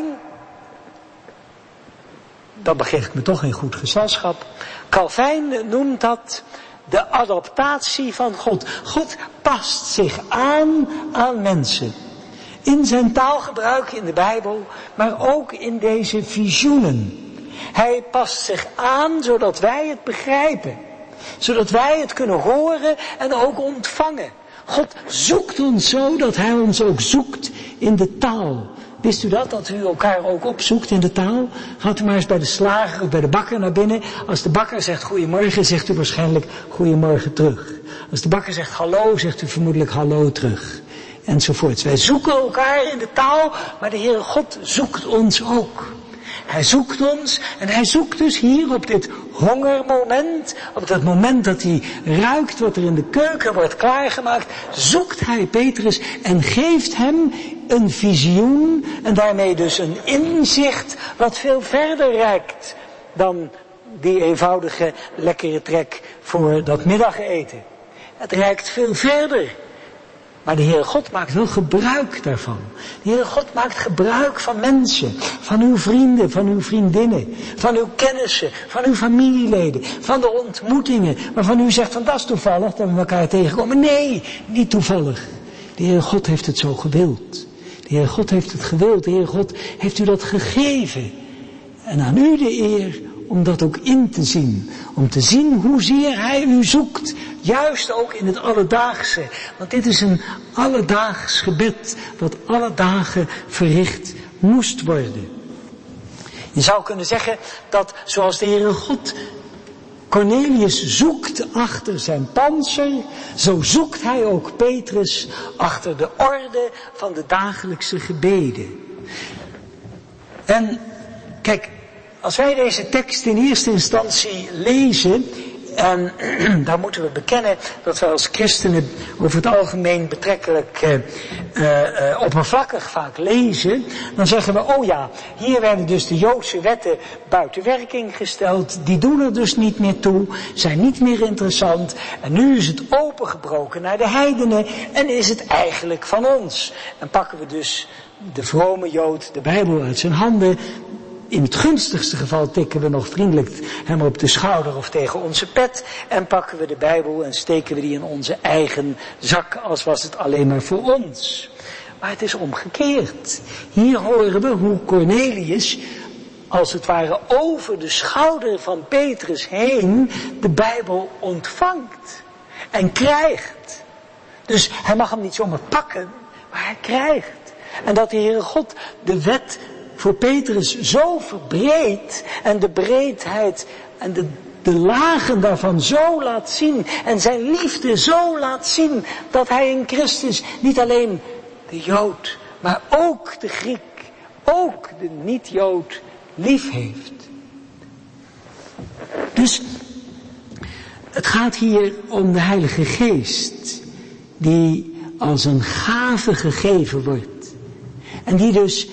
dan begeef ik me toch in goed gezelschap, Calvijn noemt dat de adaptatie van God. God past zich aan aan mensen. In zijn taalgebruik in de Bijbel, maar ook in deze visioenen. Hij past zich aan zodat wij het begrijpen. Zodat wij het kunnen horen en ook ontvangen. God zoekt ons zo dat hij ons ook zoekt in de taal. Wist u dat, dat u elkaar ook opzoekt in de taal? Gaat u maar eens bij de slager of bij de bakker naar binnen. Als de bakker zegt goedemorgen, zegt u waarschijnlijk goedemorgen terug. Als de bakker zegt hallo, zegt u vermoedelijk hallo terug. Enzovoorts. Wij zoeken elkaar in de taal, maar de Heere God zoekt ons ook. Hij zoekt ons en hij zoekt dus hier op dit hongermoment, op dat moment dat hij ruikt wat er in de keuken wordt klaargemaakt, zoekt hij Petrus en geeft hem een visioen en daarmee dus een inzicht wat veel verder reikt dan die eenvoudige lekkere trek voor dat middageten. Het reikt veel verder. Maar de Heere God maakt wel gebruik daarvan. De Heere God maakt gebruik van mensen, van uw vrienden, van uw vriendinnen, van uw kennissen, van uw familieleden, van de ontmoetingen waarvan u zegt van dat is toevallig dat we elkaar tegenkomen. Nee, niet toevallig. De Heere God heeft het zo gewild. De Heere God heeft het gewild. De Heere God heeft u dat gegeven. En aan u de eer om dat ook in te zien. Om te zien hoezeer hij u zoekt. Juist ook in het alledaagse. Want dit is een alledaags gebed. Wat alle dagen verricht moest worden. Je zou kunnen zeggen dat zoals de Heere God Cornelius zoekt achter zijn pantser, zo zoekt hij ook Petrus achter de orde van de dagelijkse gebeden. En kijk, als wij deze tekst in eerste instantie lezen, en daar moeten we bekennen dat we als christenen over het algemeen betrekkelijk uh, uh, uh, oppervlakkig vaak lezen, dan zeggen we, oh ja, hier werden dus de Joodse wetten buiten werking gesteld, die doen er dus niet meer toe, zijn niet meer interessant, en nu is het opengebroken naar de heidenen en is het eigenlijk van ons. En pakken we dus de vrome Jood de Bijbel uit zijn handen. In het gunstigste geval tikken we nog vriendelijk hem op de schouder of tegen onze pet en pakken we de Bijbel en steken we die in onze eigen zak als was het alleen maar voor ons. Maar het is omgekeerd. Hier horen we hoe Cornelius als het ware over de schouder van Petrus heen de Bijbel ontvangt en krijgt. Dus hij mag hem niet zomaar pakken, maar hij krijgt. En dat de Heere God de wet voor Petrus zo verbreed en de breedheid en de, de lagen daarvan zo laat zien en zijn liefde zo laat zien dat hij in Christus niet alleen de Jood, maar ook de Griek, ook de niet-Jood lief heeft. Dus het gaat hier om de Heilige Geest die als een gave gegeven wordt en die dus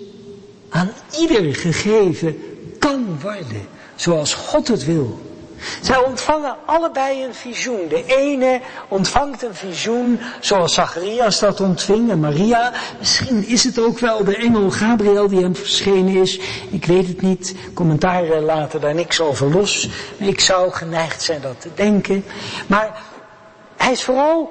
aan ieder gegeven kan worden, zoals God het wil. Zij ontvangen allebei een visioen. De ene ontvangt een visioen zoals Zacharias dat ontving en Maria. Misschien is het ook wel de engel Gabriel die hem verschenen is. Ik weet het niet. Commentaren laten daar niks over los. Ik zou geneigd zijn dat te denken. Maar hij is vooral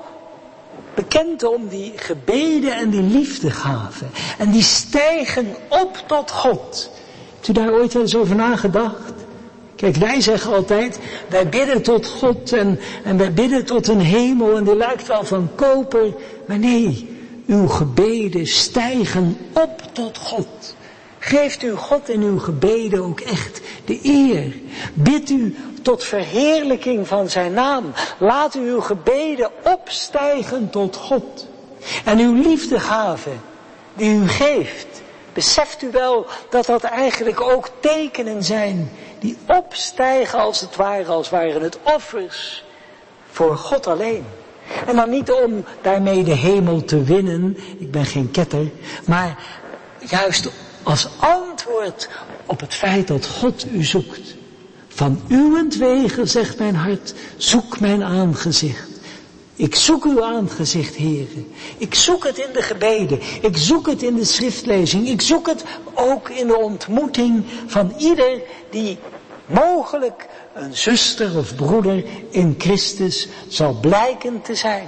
bekend om die gebeden en die liefdegaven. En die stijgen op tot God. Hebt u daar ooit wel eens over nagedacht? Kijk, wij zeggen altijd, wij bidden tot God en, en wij bidden tot een hemel en die lijkt wel van koper. Maar nee, uw gebeden stijgen op tot God. Geeft u God in uw gebeden ook echt de eer. Bid u tot verheerlijking van zijn naam. Laat u uw gebeden opstijgen tot God. En uw liefdegave die u geeft, beseft u wel dat dat eigenlijk ook tekenen zijn die opstijgen als het ware, als waren het offers voor God alleen. En dan niet om daarmee de hemel te winnen, ik ben geen ketter, maar juist als antwoord op het feit dat God u zoekt. Van uwentwege, zegt mijn hart, zoek mijn aangezicht. Ik zoek uw aangezicht, Heere. Ik zoek het in de gebeden. Ik zoek het in de schriftlezing. Ik zoek het ook in de ontmoeting van ieder die mogelijk een zuster of broeder in Christus zal blijken te zijn.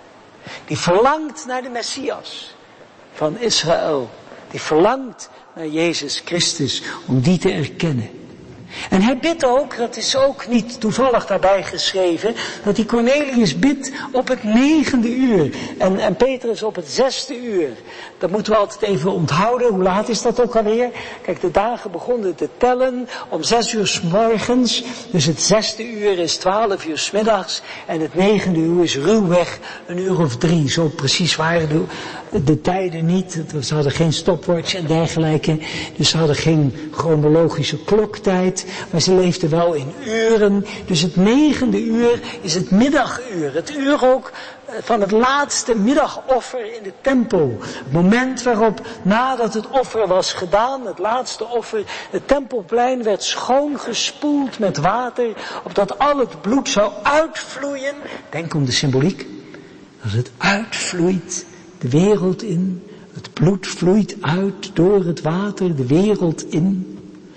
Die verlangt naar de Messias van Israël. Die verlangt naar Jezus Christus om die te erkennen. En hij bidt ook, dat is ook niet toevallig daarbij geschreven, dat die Cornelius bidt op het negende uur en, en Petrus op het zesde uur. Dat moeten we altijd even onthouden. Hoe laat is dat ook alweer? Kijk, de dagen begonnen te tellen om zes uur 's morgens. Dus het zesde uur is twaalf uur 's middags en het negende uur is ruwweg een uur of drie. Zo precies waren de, de tijden niet. Ze hadden geen stopwatch en dergelijke. Dus ze hadden geen chronologische kloktijd. Maar ze leefden wel in uren. Dus het negende uur is het middaguur. Het uur ook van het laatste middagoffer in de tempel. Het moment waarop nadat het offer was gedaan, het laatste offer, het tempelplein werd schoongespoeld met water, opdat al het bloed zou uitvloeien. Denk om de symboliek. Dat het uitvloeit de wereld in. Het bloed vloeit uit door het water de wereld in.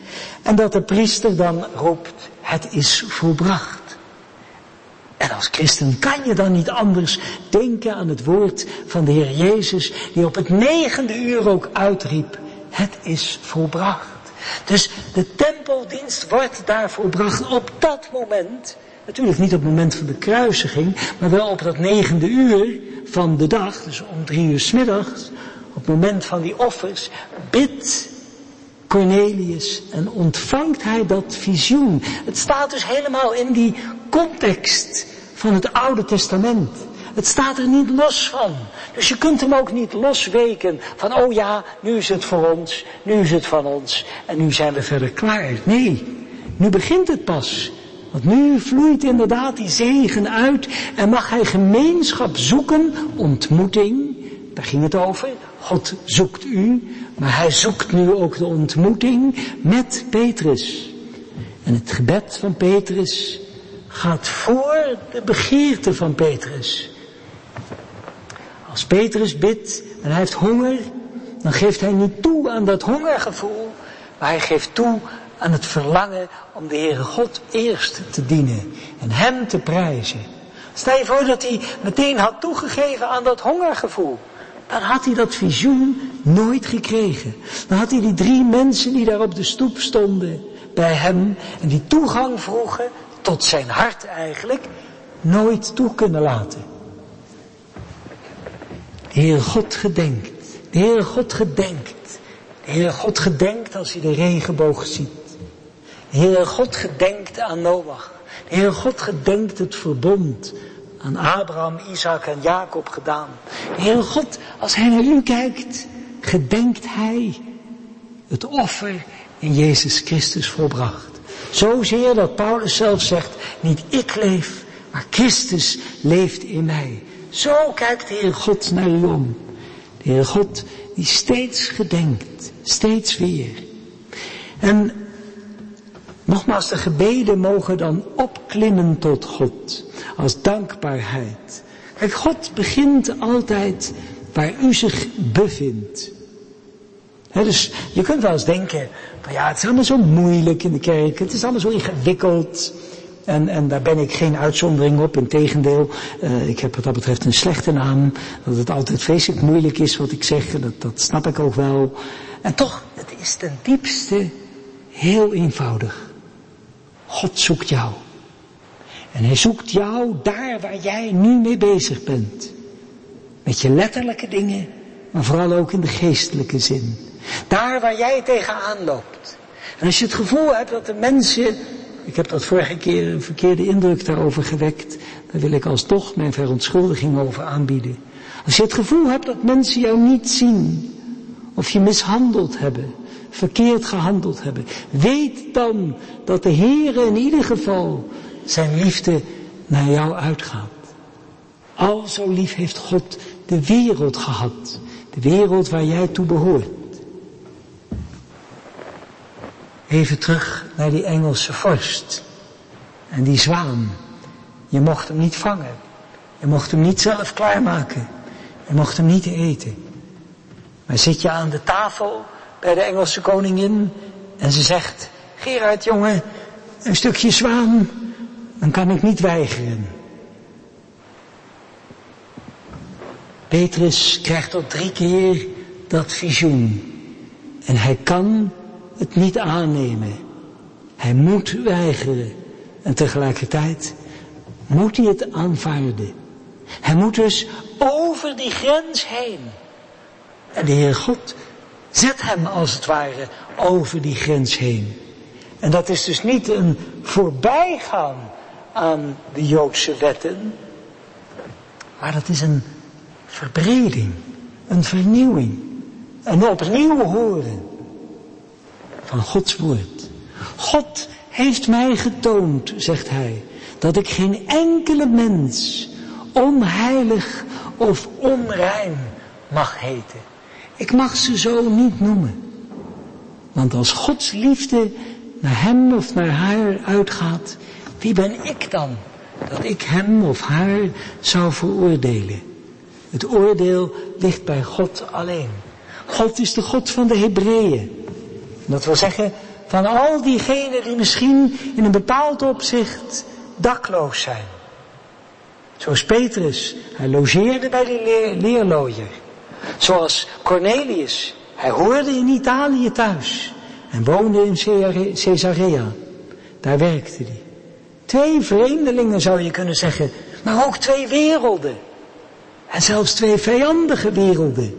En dat de priester dan roept, het is volbracht. En als christen kan je dan niet anders denken aan het woord van de Heer Jezus, die op het negende uur ook uitriep, het is volbracht. Dus de tempeldienst wordt daar volbracht op dat moment. Natuurlijk niet op het moment van de kruisiging, maar wel op dat negende uur van de dag, dus om drie uur 's middags, op het moment van die offers, bid Cornelius en ontvangt hij dat visioen. Het staat dus helemaal in die context van het Oude Testament. Het staat er niet los van. Dus je kunt hem ook niet losweken van, oh ja, nu is het voor ons, nu is het van ons en nu zijn we verder klaar. Nee, nu begint het pas. Want nu vloeit inderdaad die zegen uit en mag hij gemeenschap zoeken, ontmoeting, daar ging het over. God zoekt u, maar hij zoekt nu ook de ontmoeting met Petrus. En het gebed van Petrus gaat voor de begeerte van Petrus. Als Petrus bidt en hij heeft honger, dan geeft hij niet toe aan dat hongergevoel, maar hij geeft toe aan het verlangen om de Heere God eerst te dienen en hem te prijzen. Stel je voor dat hij meteen had toegegeven aan dat hongergevoel. Dan had hij dat visioen nooit gekregen. Dan had hij die drie mensen die daar op de stoep stonden bij hem en die toegang vroegen tot zijn hart eigenlijk, nooit toe kunnen laten. De Heere God gedenkt. De Heere God gedenkt. De Heere God gedenkt als hij de regenboog ziet. De Heere God gedenkt aan Noach. De Heere God gedenkt het verbond aan Abraham, Isaac en Jacob gedaan. De Heere God, als hij naar u kijkt, gedenkt hij het offer in Jezus Christus volbracht. Zozeer dat Paulus zelf zegt, niet ik leef, maar Christus leeft in mij. Zo kijkt de Heere God naar u om. De Heere God die steeds gedenkt, steeds weer. En nogmaals, de gebeden mogen dan opklimmen tot God, als dankbaarheid. Kijk, God begint altijd waar u zich bevindt. He, dus je kunt wel eens denken, van ja, het is allemaal zo moeilijk in de kerk, het is allemaal zo ingewikkeld. En, en daar ben ik geen uitzondering op, integendeel, uh, ik heb wat dat betreft een slechte naam, dat het altijd vreselijk moeilijk is wat ik zeg, dat, dat snap ik ook wel. En toch, het is ten diepste heel eenvoudig. God zoekt jou. En hij zoekt jou daar waar jij nu mee bezig bent. Met je letterlijke dingen, maar vooral ook in de geestelijke zin. Daar waar jij tegenaan loopt. En als je het gevoel hebt dat de mensen, ik heb dat vorige keer een verkeerde indruk daarover gewekt, daar wil ik alsnog mijn verontschuldiging over aanbieden. Als je het gevoel hebt dat mensen jou niet zien, of je mishandeld hebben, verkeerd gehandeld hebben, weet dan dat de Heere in ieder geval zijn liefde naar jou uitgaat. Al zo lief heeft God de wereld gehad, de wereld waar jij toe behoort. Even terug naar die Engelse vorst en die zwaan. Je mocht hem niet vangen, je mocht hem niet zelf klaarmaken, je mocht hem niet eten. Maar zit je aan de tafel bij de Engelse koningin en ze zegt, Gerard jongen, een stukje zwaan, dan kan ik niet weigeren. Petrus krijgt tot drie keer dat visioen en hij kan het niet aannemen. Hij moet weigeren en tegelijkertijd moet hij het aanvaarden. Hij moet dus over die grens heen. En de Heer God zet hem als het ware over die grens heen. En dat is dus niet een voorbijgaan aan de Joodse wetten, maar dat is een verbreding, een vernieuwing, een opnieuw horen van Gods woord. God heeft mij getoond, zegt hij, dat ik geen enkele mens onheilig of onrein mag heten. Ik mag ze zo niet noemen. Want als Gods liefde naar hem of naar haar uitgaat, wie ben ik dan dat ik hem of haar zou veroordelen? Het oordeel ligt bij God alleen. God is de God van de Hebreeën. Dat wil zeggen, van al diegenen die misschien in een bepaald opzicht dakloos zijn. Zoals Petrus, hij logeerde bij die leer, leerlooier. Zoals Cornelius, hij hoorde in Italië thuis en woonde in Caesarea. Daar werkte hij. Twee vreemdelingen zou je kunnen zeggen, maar ook twee werelden. En zelfs twee vijandige werelden.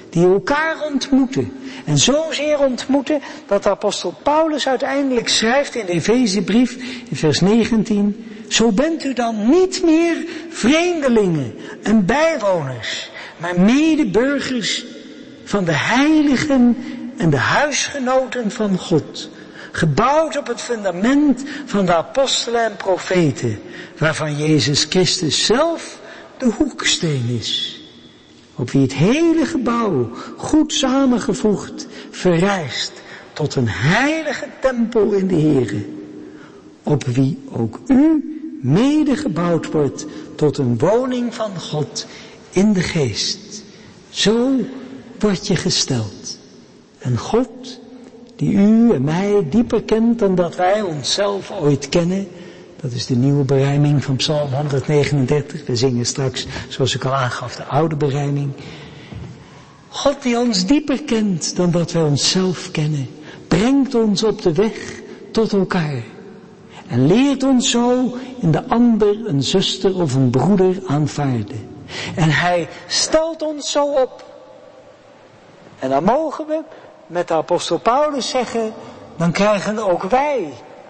die elkaar ontmoeten. En zozeer ontmoeten dat de apostel Paulus uiteindelijk schrijft in de Efezebrief in vers negentien. Zo bent u dan niet meer vreemdelingen en bijwoners, maar medeburgers van de heiligen en de huisgenoten van God. Gebouwd op het fundament van de apostelen en profeten, waarvan Jezus Christus zelf de hoeksteen is. Op wie het hele gebouw, goed samengevoegd, verrijst tot een heilige tempel in de Here. Op wie ook u mede gebouwd wordt tot een woning van God in de geest. Zo word je gesteld. En God, die u en mij dieper kent dan dat wij onszelf ooit kennen. Dat is de nieuwe berijming van Psalm honderdnegenendertig. We zingen straks, zoals ik al aangaf, de oude berijming. God die ons dieper kent dan dat wij onszelf kennen, brengt ons op de weg tot elkaar. En leert ons zo in de ander een zuster of een broeder aanvaarden. En hij stelt ons zo op. En dan mogen we met de apostel Paulus zeggen, dan krijgen ook wij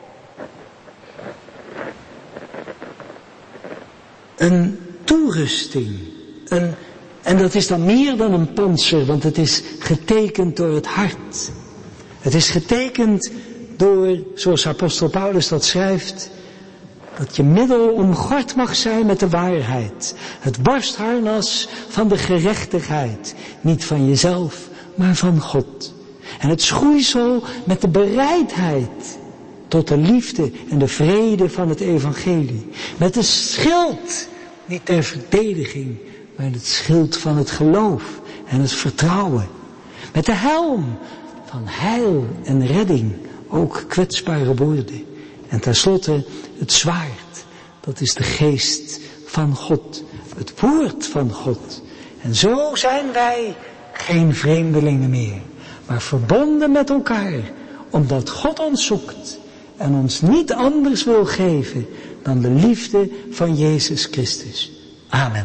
een toerusting. Een, en dat is dan meer dan een pantser, want het is getekend door het hart. Het is getekend door, zoals apostel Paulus dat schrijft, dat je middel omgord mag zijn met de waarheid. Het borstharnas van de gerechtigheid. Niet van jezelf, maar van God. En het schoeisel met de bereidheid tot de liefde en de vrede van het evangelie. Met de schild, niet ter verdediging, maar het schild van het geloof en het vertrouwen. Met de helm van heil en redding, ook kwetsbare woorden. En tenslotte het zwaard, dat is de geest van God, het woord van God. En zo zijn wij geen vreemdelingen meer, maar verbonden met elkaar, omdat God ons zoekt en ons niet anders wil geven dan de liefde van Jezus Christus. Amen.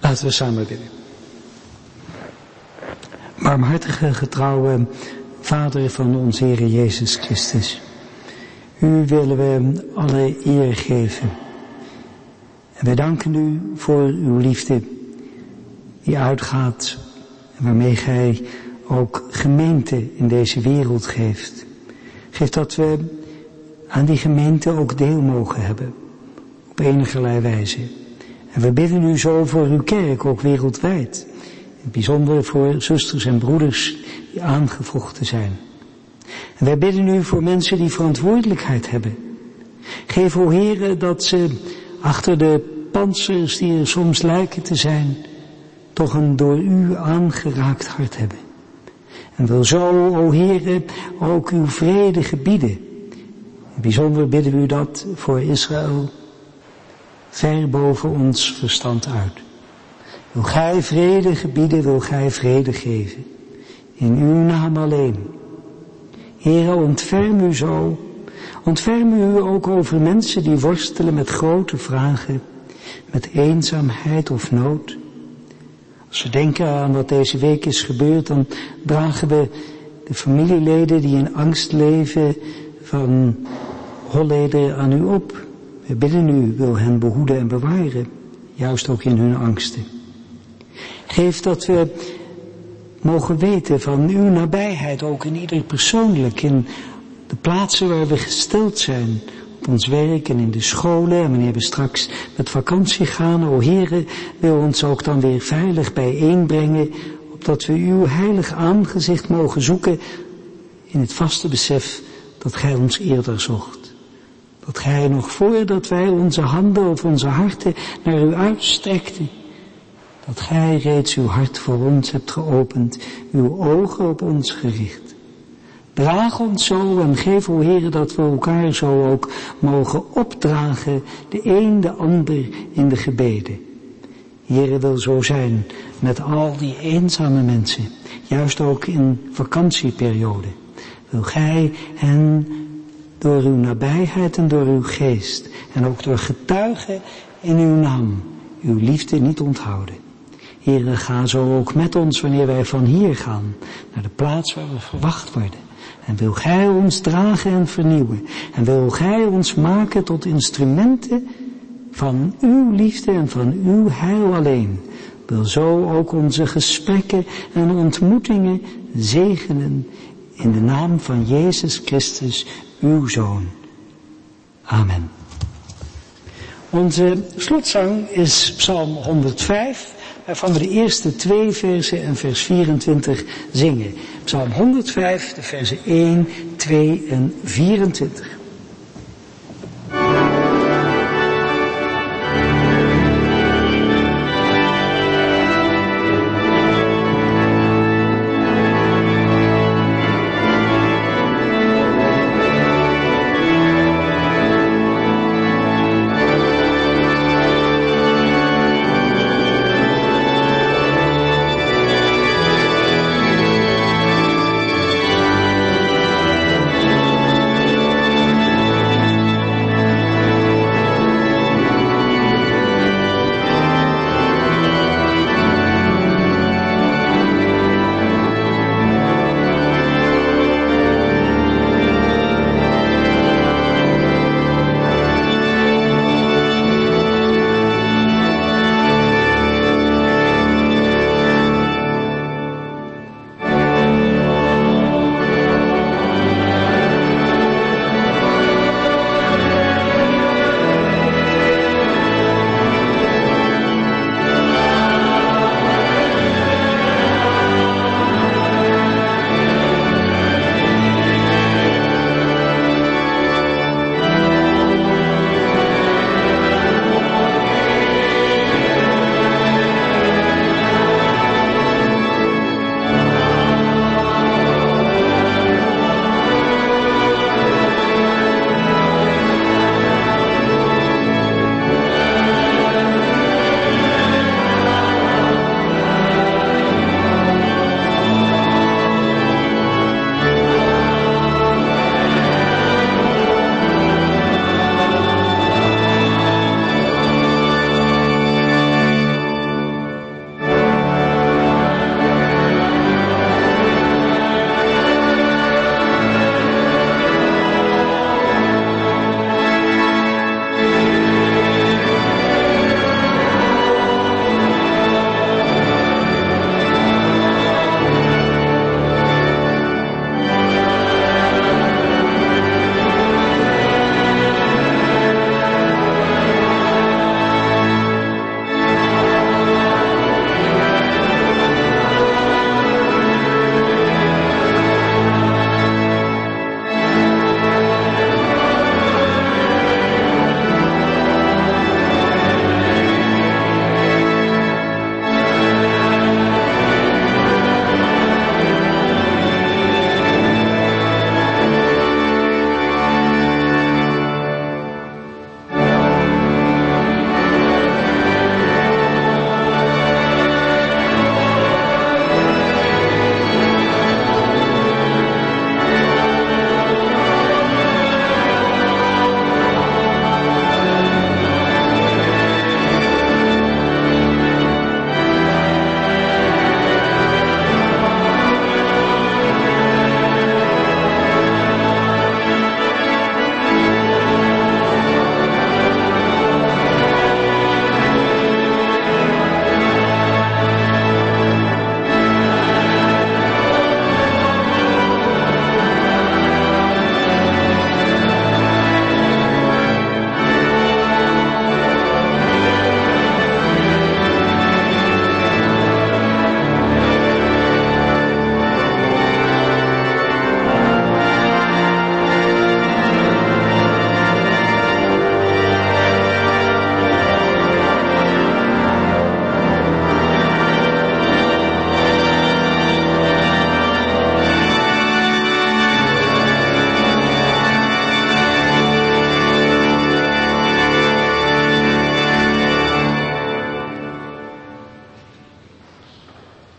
Laten we samen bidden. Barmhartige, getrouwe Vader van onze Heer Jezus Christus. U willen we alle eer geven. En wij danken u voor uw liefde die uitgaat en waarmee gij ook gemeente in deze wereld geeft. Geef dat we aan die gemeente ook deel mogen hebben, op enigerlei wijze. En we bidden u zo voor uw kerk, ook wereldwijd. In het bijzonder voor zusters en broeders die aangevochten zijn. En wij bidden u voor mensen die verantwoordelijkheid hebben. Geef, o Heere, dat ze achter de pantsers die er soms lijken te zijn, toch een door u aangeraakt hart hebben. En wil zo, o Heere, ook uw vrede gebieden. In het bijzonder bidden we u dat voor Israël, ver boven ons verstand uit. Wil gij vrede gebieden, wil gij vrede geven. In uw naam alleen. Heere, ontferm u zo. Ontferm u ook over mensen die worstelen met grote vragen, met eenzaamheid of nood. Als we denken aan wat deze week is gebeurd, dan dragen we de familieleden die in angst leven van Holleder aan u op. We bidden u, wil hen behoeden en bewaren, juist ook in hun angsten. Geef dat we mogen weten van uw nabijheid, ook in ieder persoonlijk, in de plaatsen waar we gesteld zijn, op ons werk en in de scholen, en wanneer we straks met vakantie gaan. O Heere, wil ons ook dan weer veilig bijeenbrengen, opdat we uw heilig aangezicht mogen zoeken in het vaste besef dat gij ons eerder zocht. Dat gij nog voordat wij onze handen of onze harten naar u uitstrekten, dat gij reeds uw hart voor ons hebt geopend, uw ogen op ons gericht. Draag ons zo en geef, o Heere, dat we elkaar zo ook mogen opdragen, de een de ander in de gebeden. Heere, wil zo zijn met al die eenzame mensen, juist ook in vakantieperiode. Wil gij hen door uw nabijheid en door uw geest en ook door getuigen in uw naam, uw liefde niet onthouden. Heere, ga zo ook met ons wanneer wij van hier gaan, naar de plaats waar we verwacht worden. En wil gij ons dragen en vernieuwen. En wil gij ons maken tot instrumenten van uw liefde en van uw heil alleen. Wil zo ook onze gesprekken en ontmoetingen zegenen in de naam van Jezus Christus, uw Zoon. Amen. Onze slotzang is Psalm honderdvijf, waarvan we de eerste twee versen en vers vierentwintig zingen. Psalm honderdvijf, de versen één, twee en vierentwintig.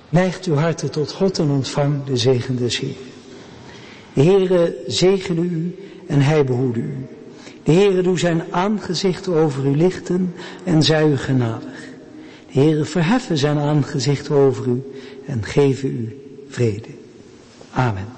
Neigt uw harten tot God en ontvang de zegen des Heeren. De Heere zegene u en hij behoede u. De Heere doe zijn aangezicht over u lichten en zij u genadig. De Heere verheffen zijn aangezicht over u en geven u vrede. Amen.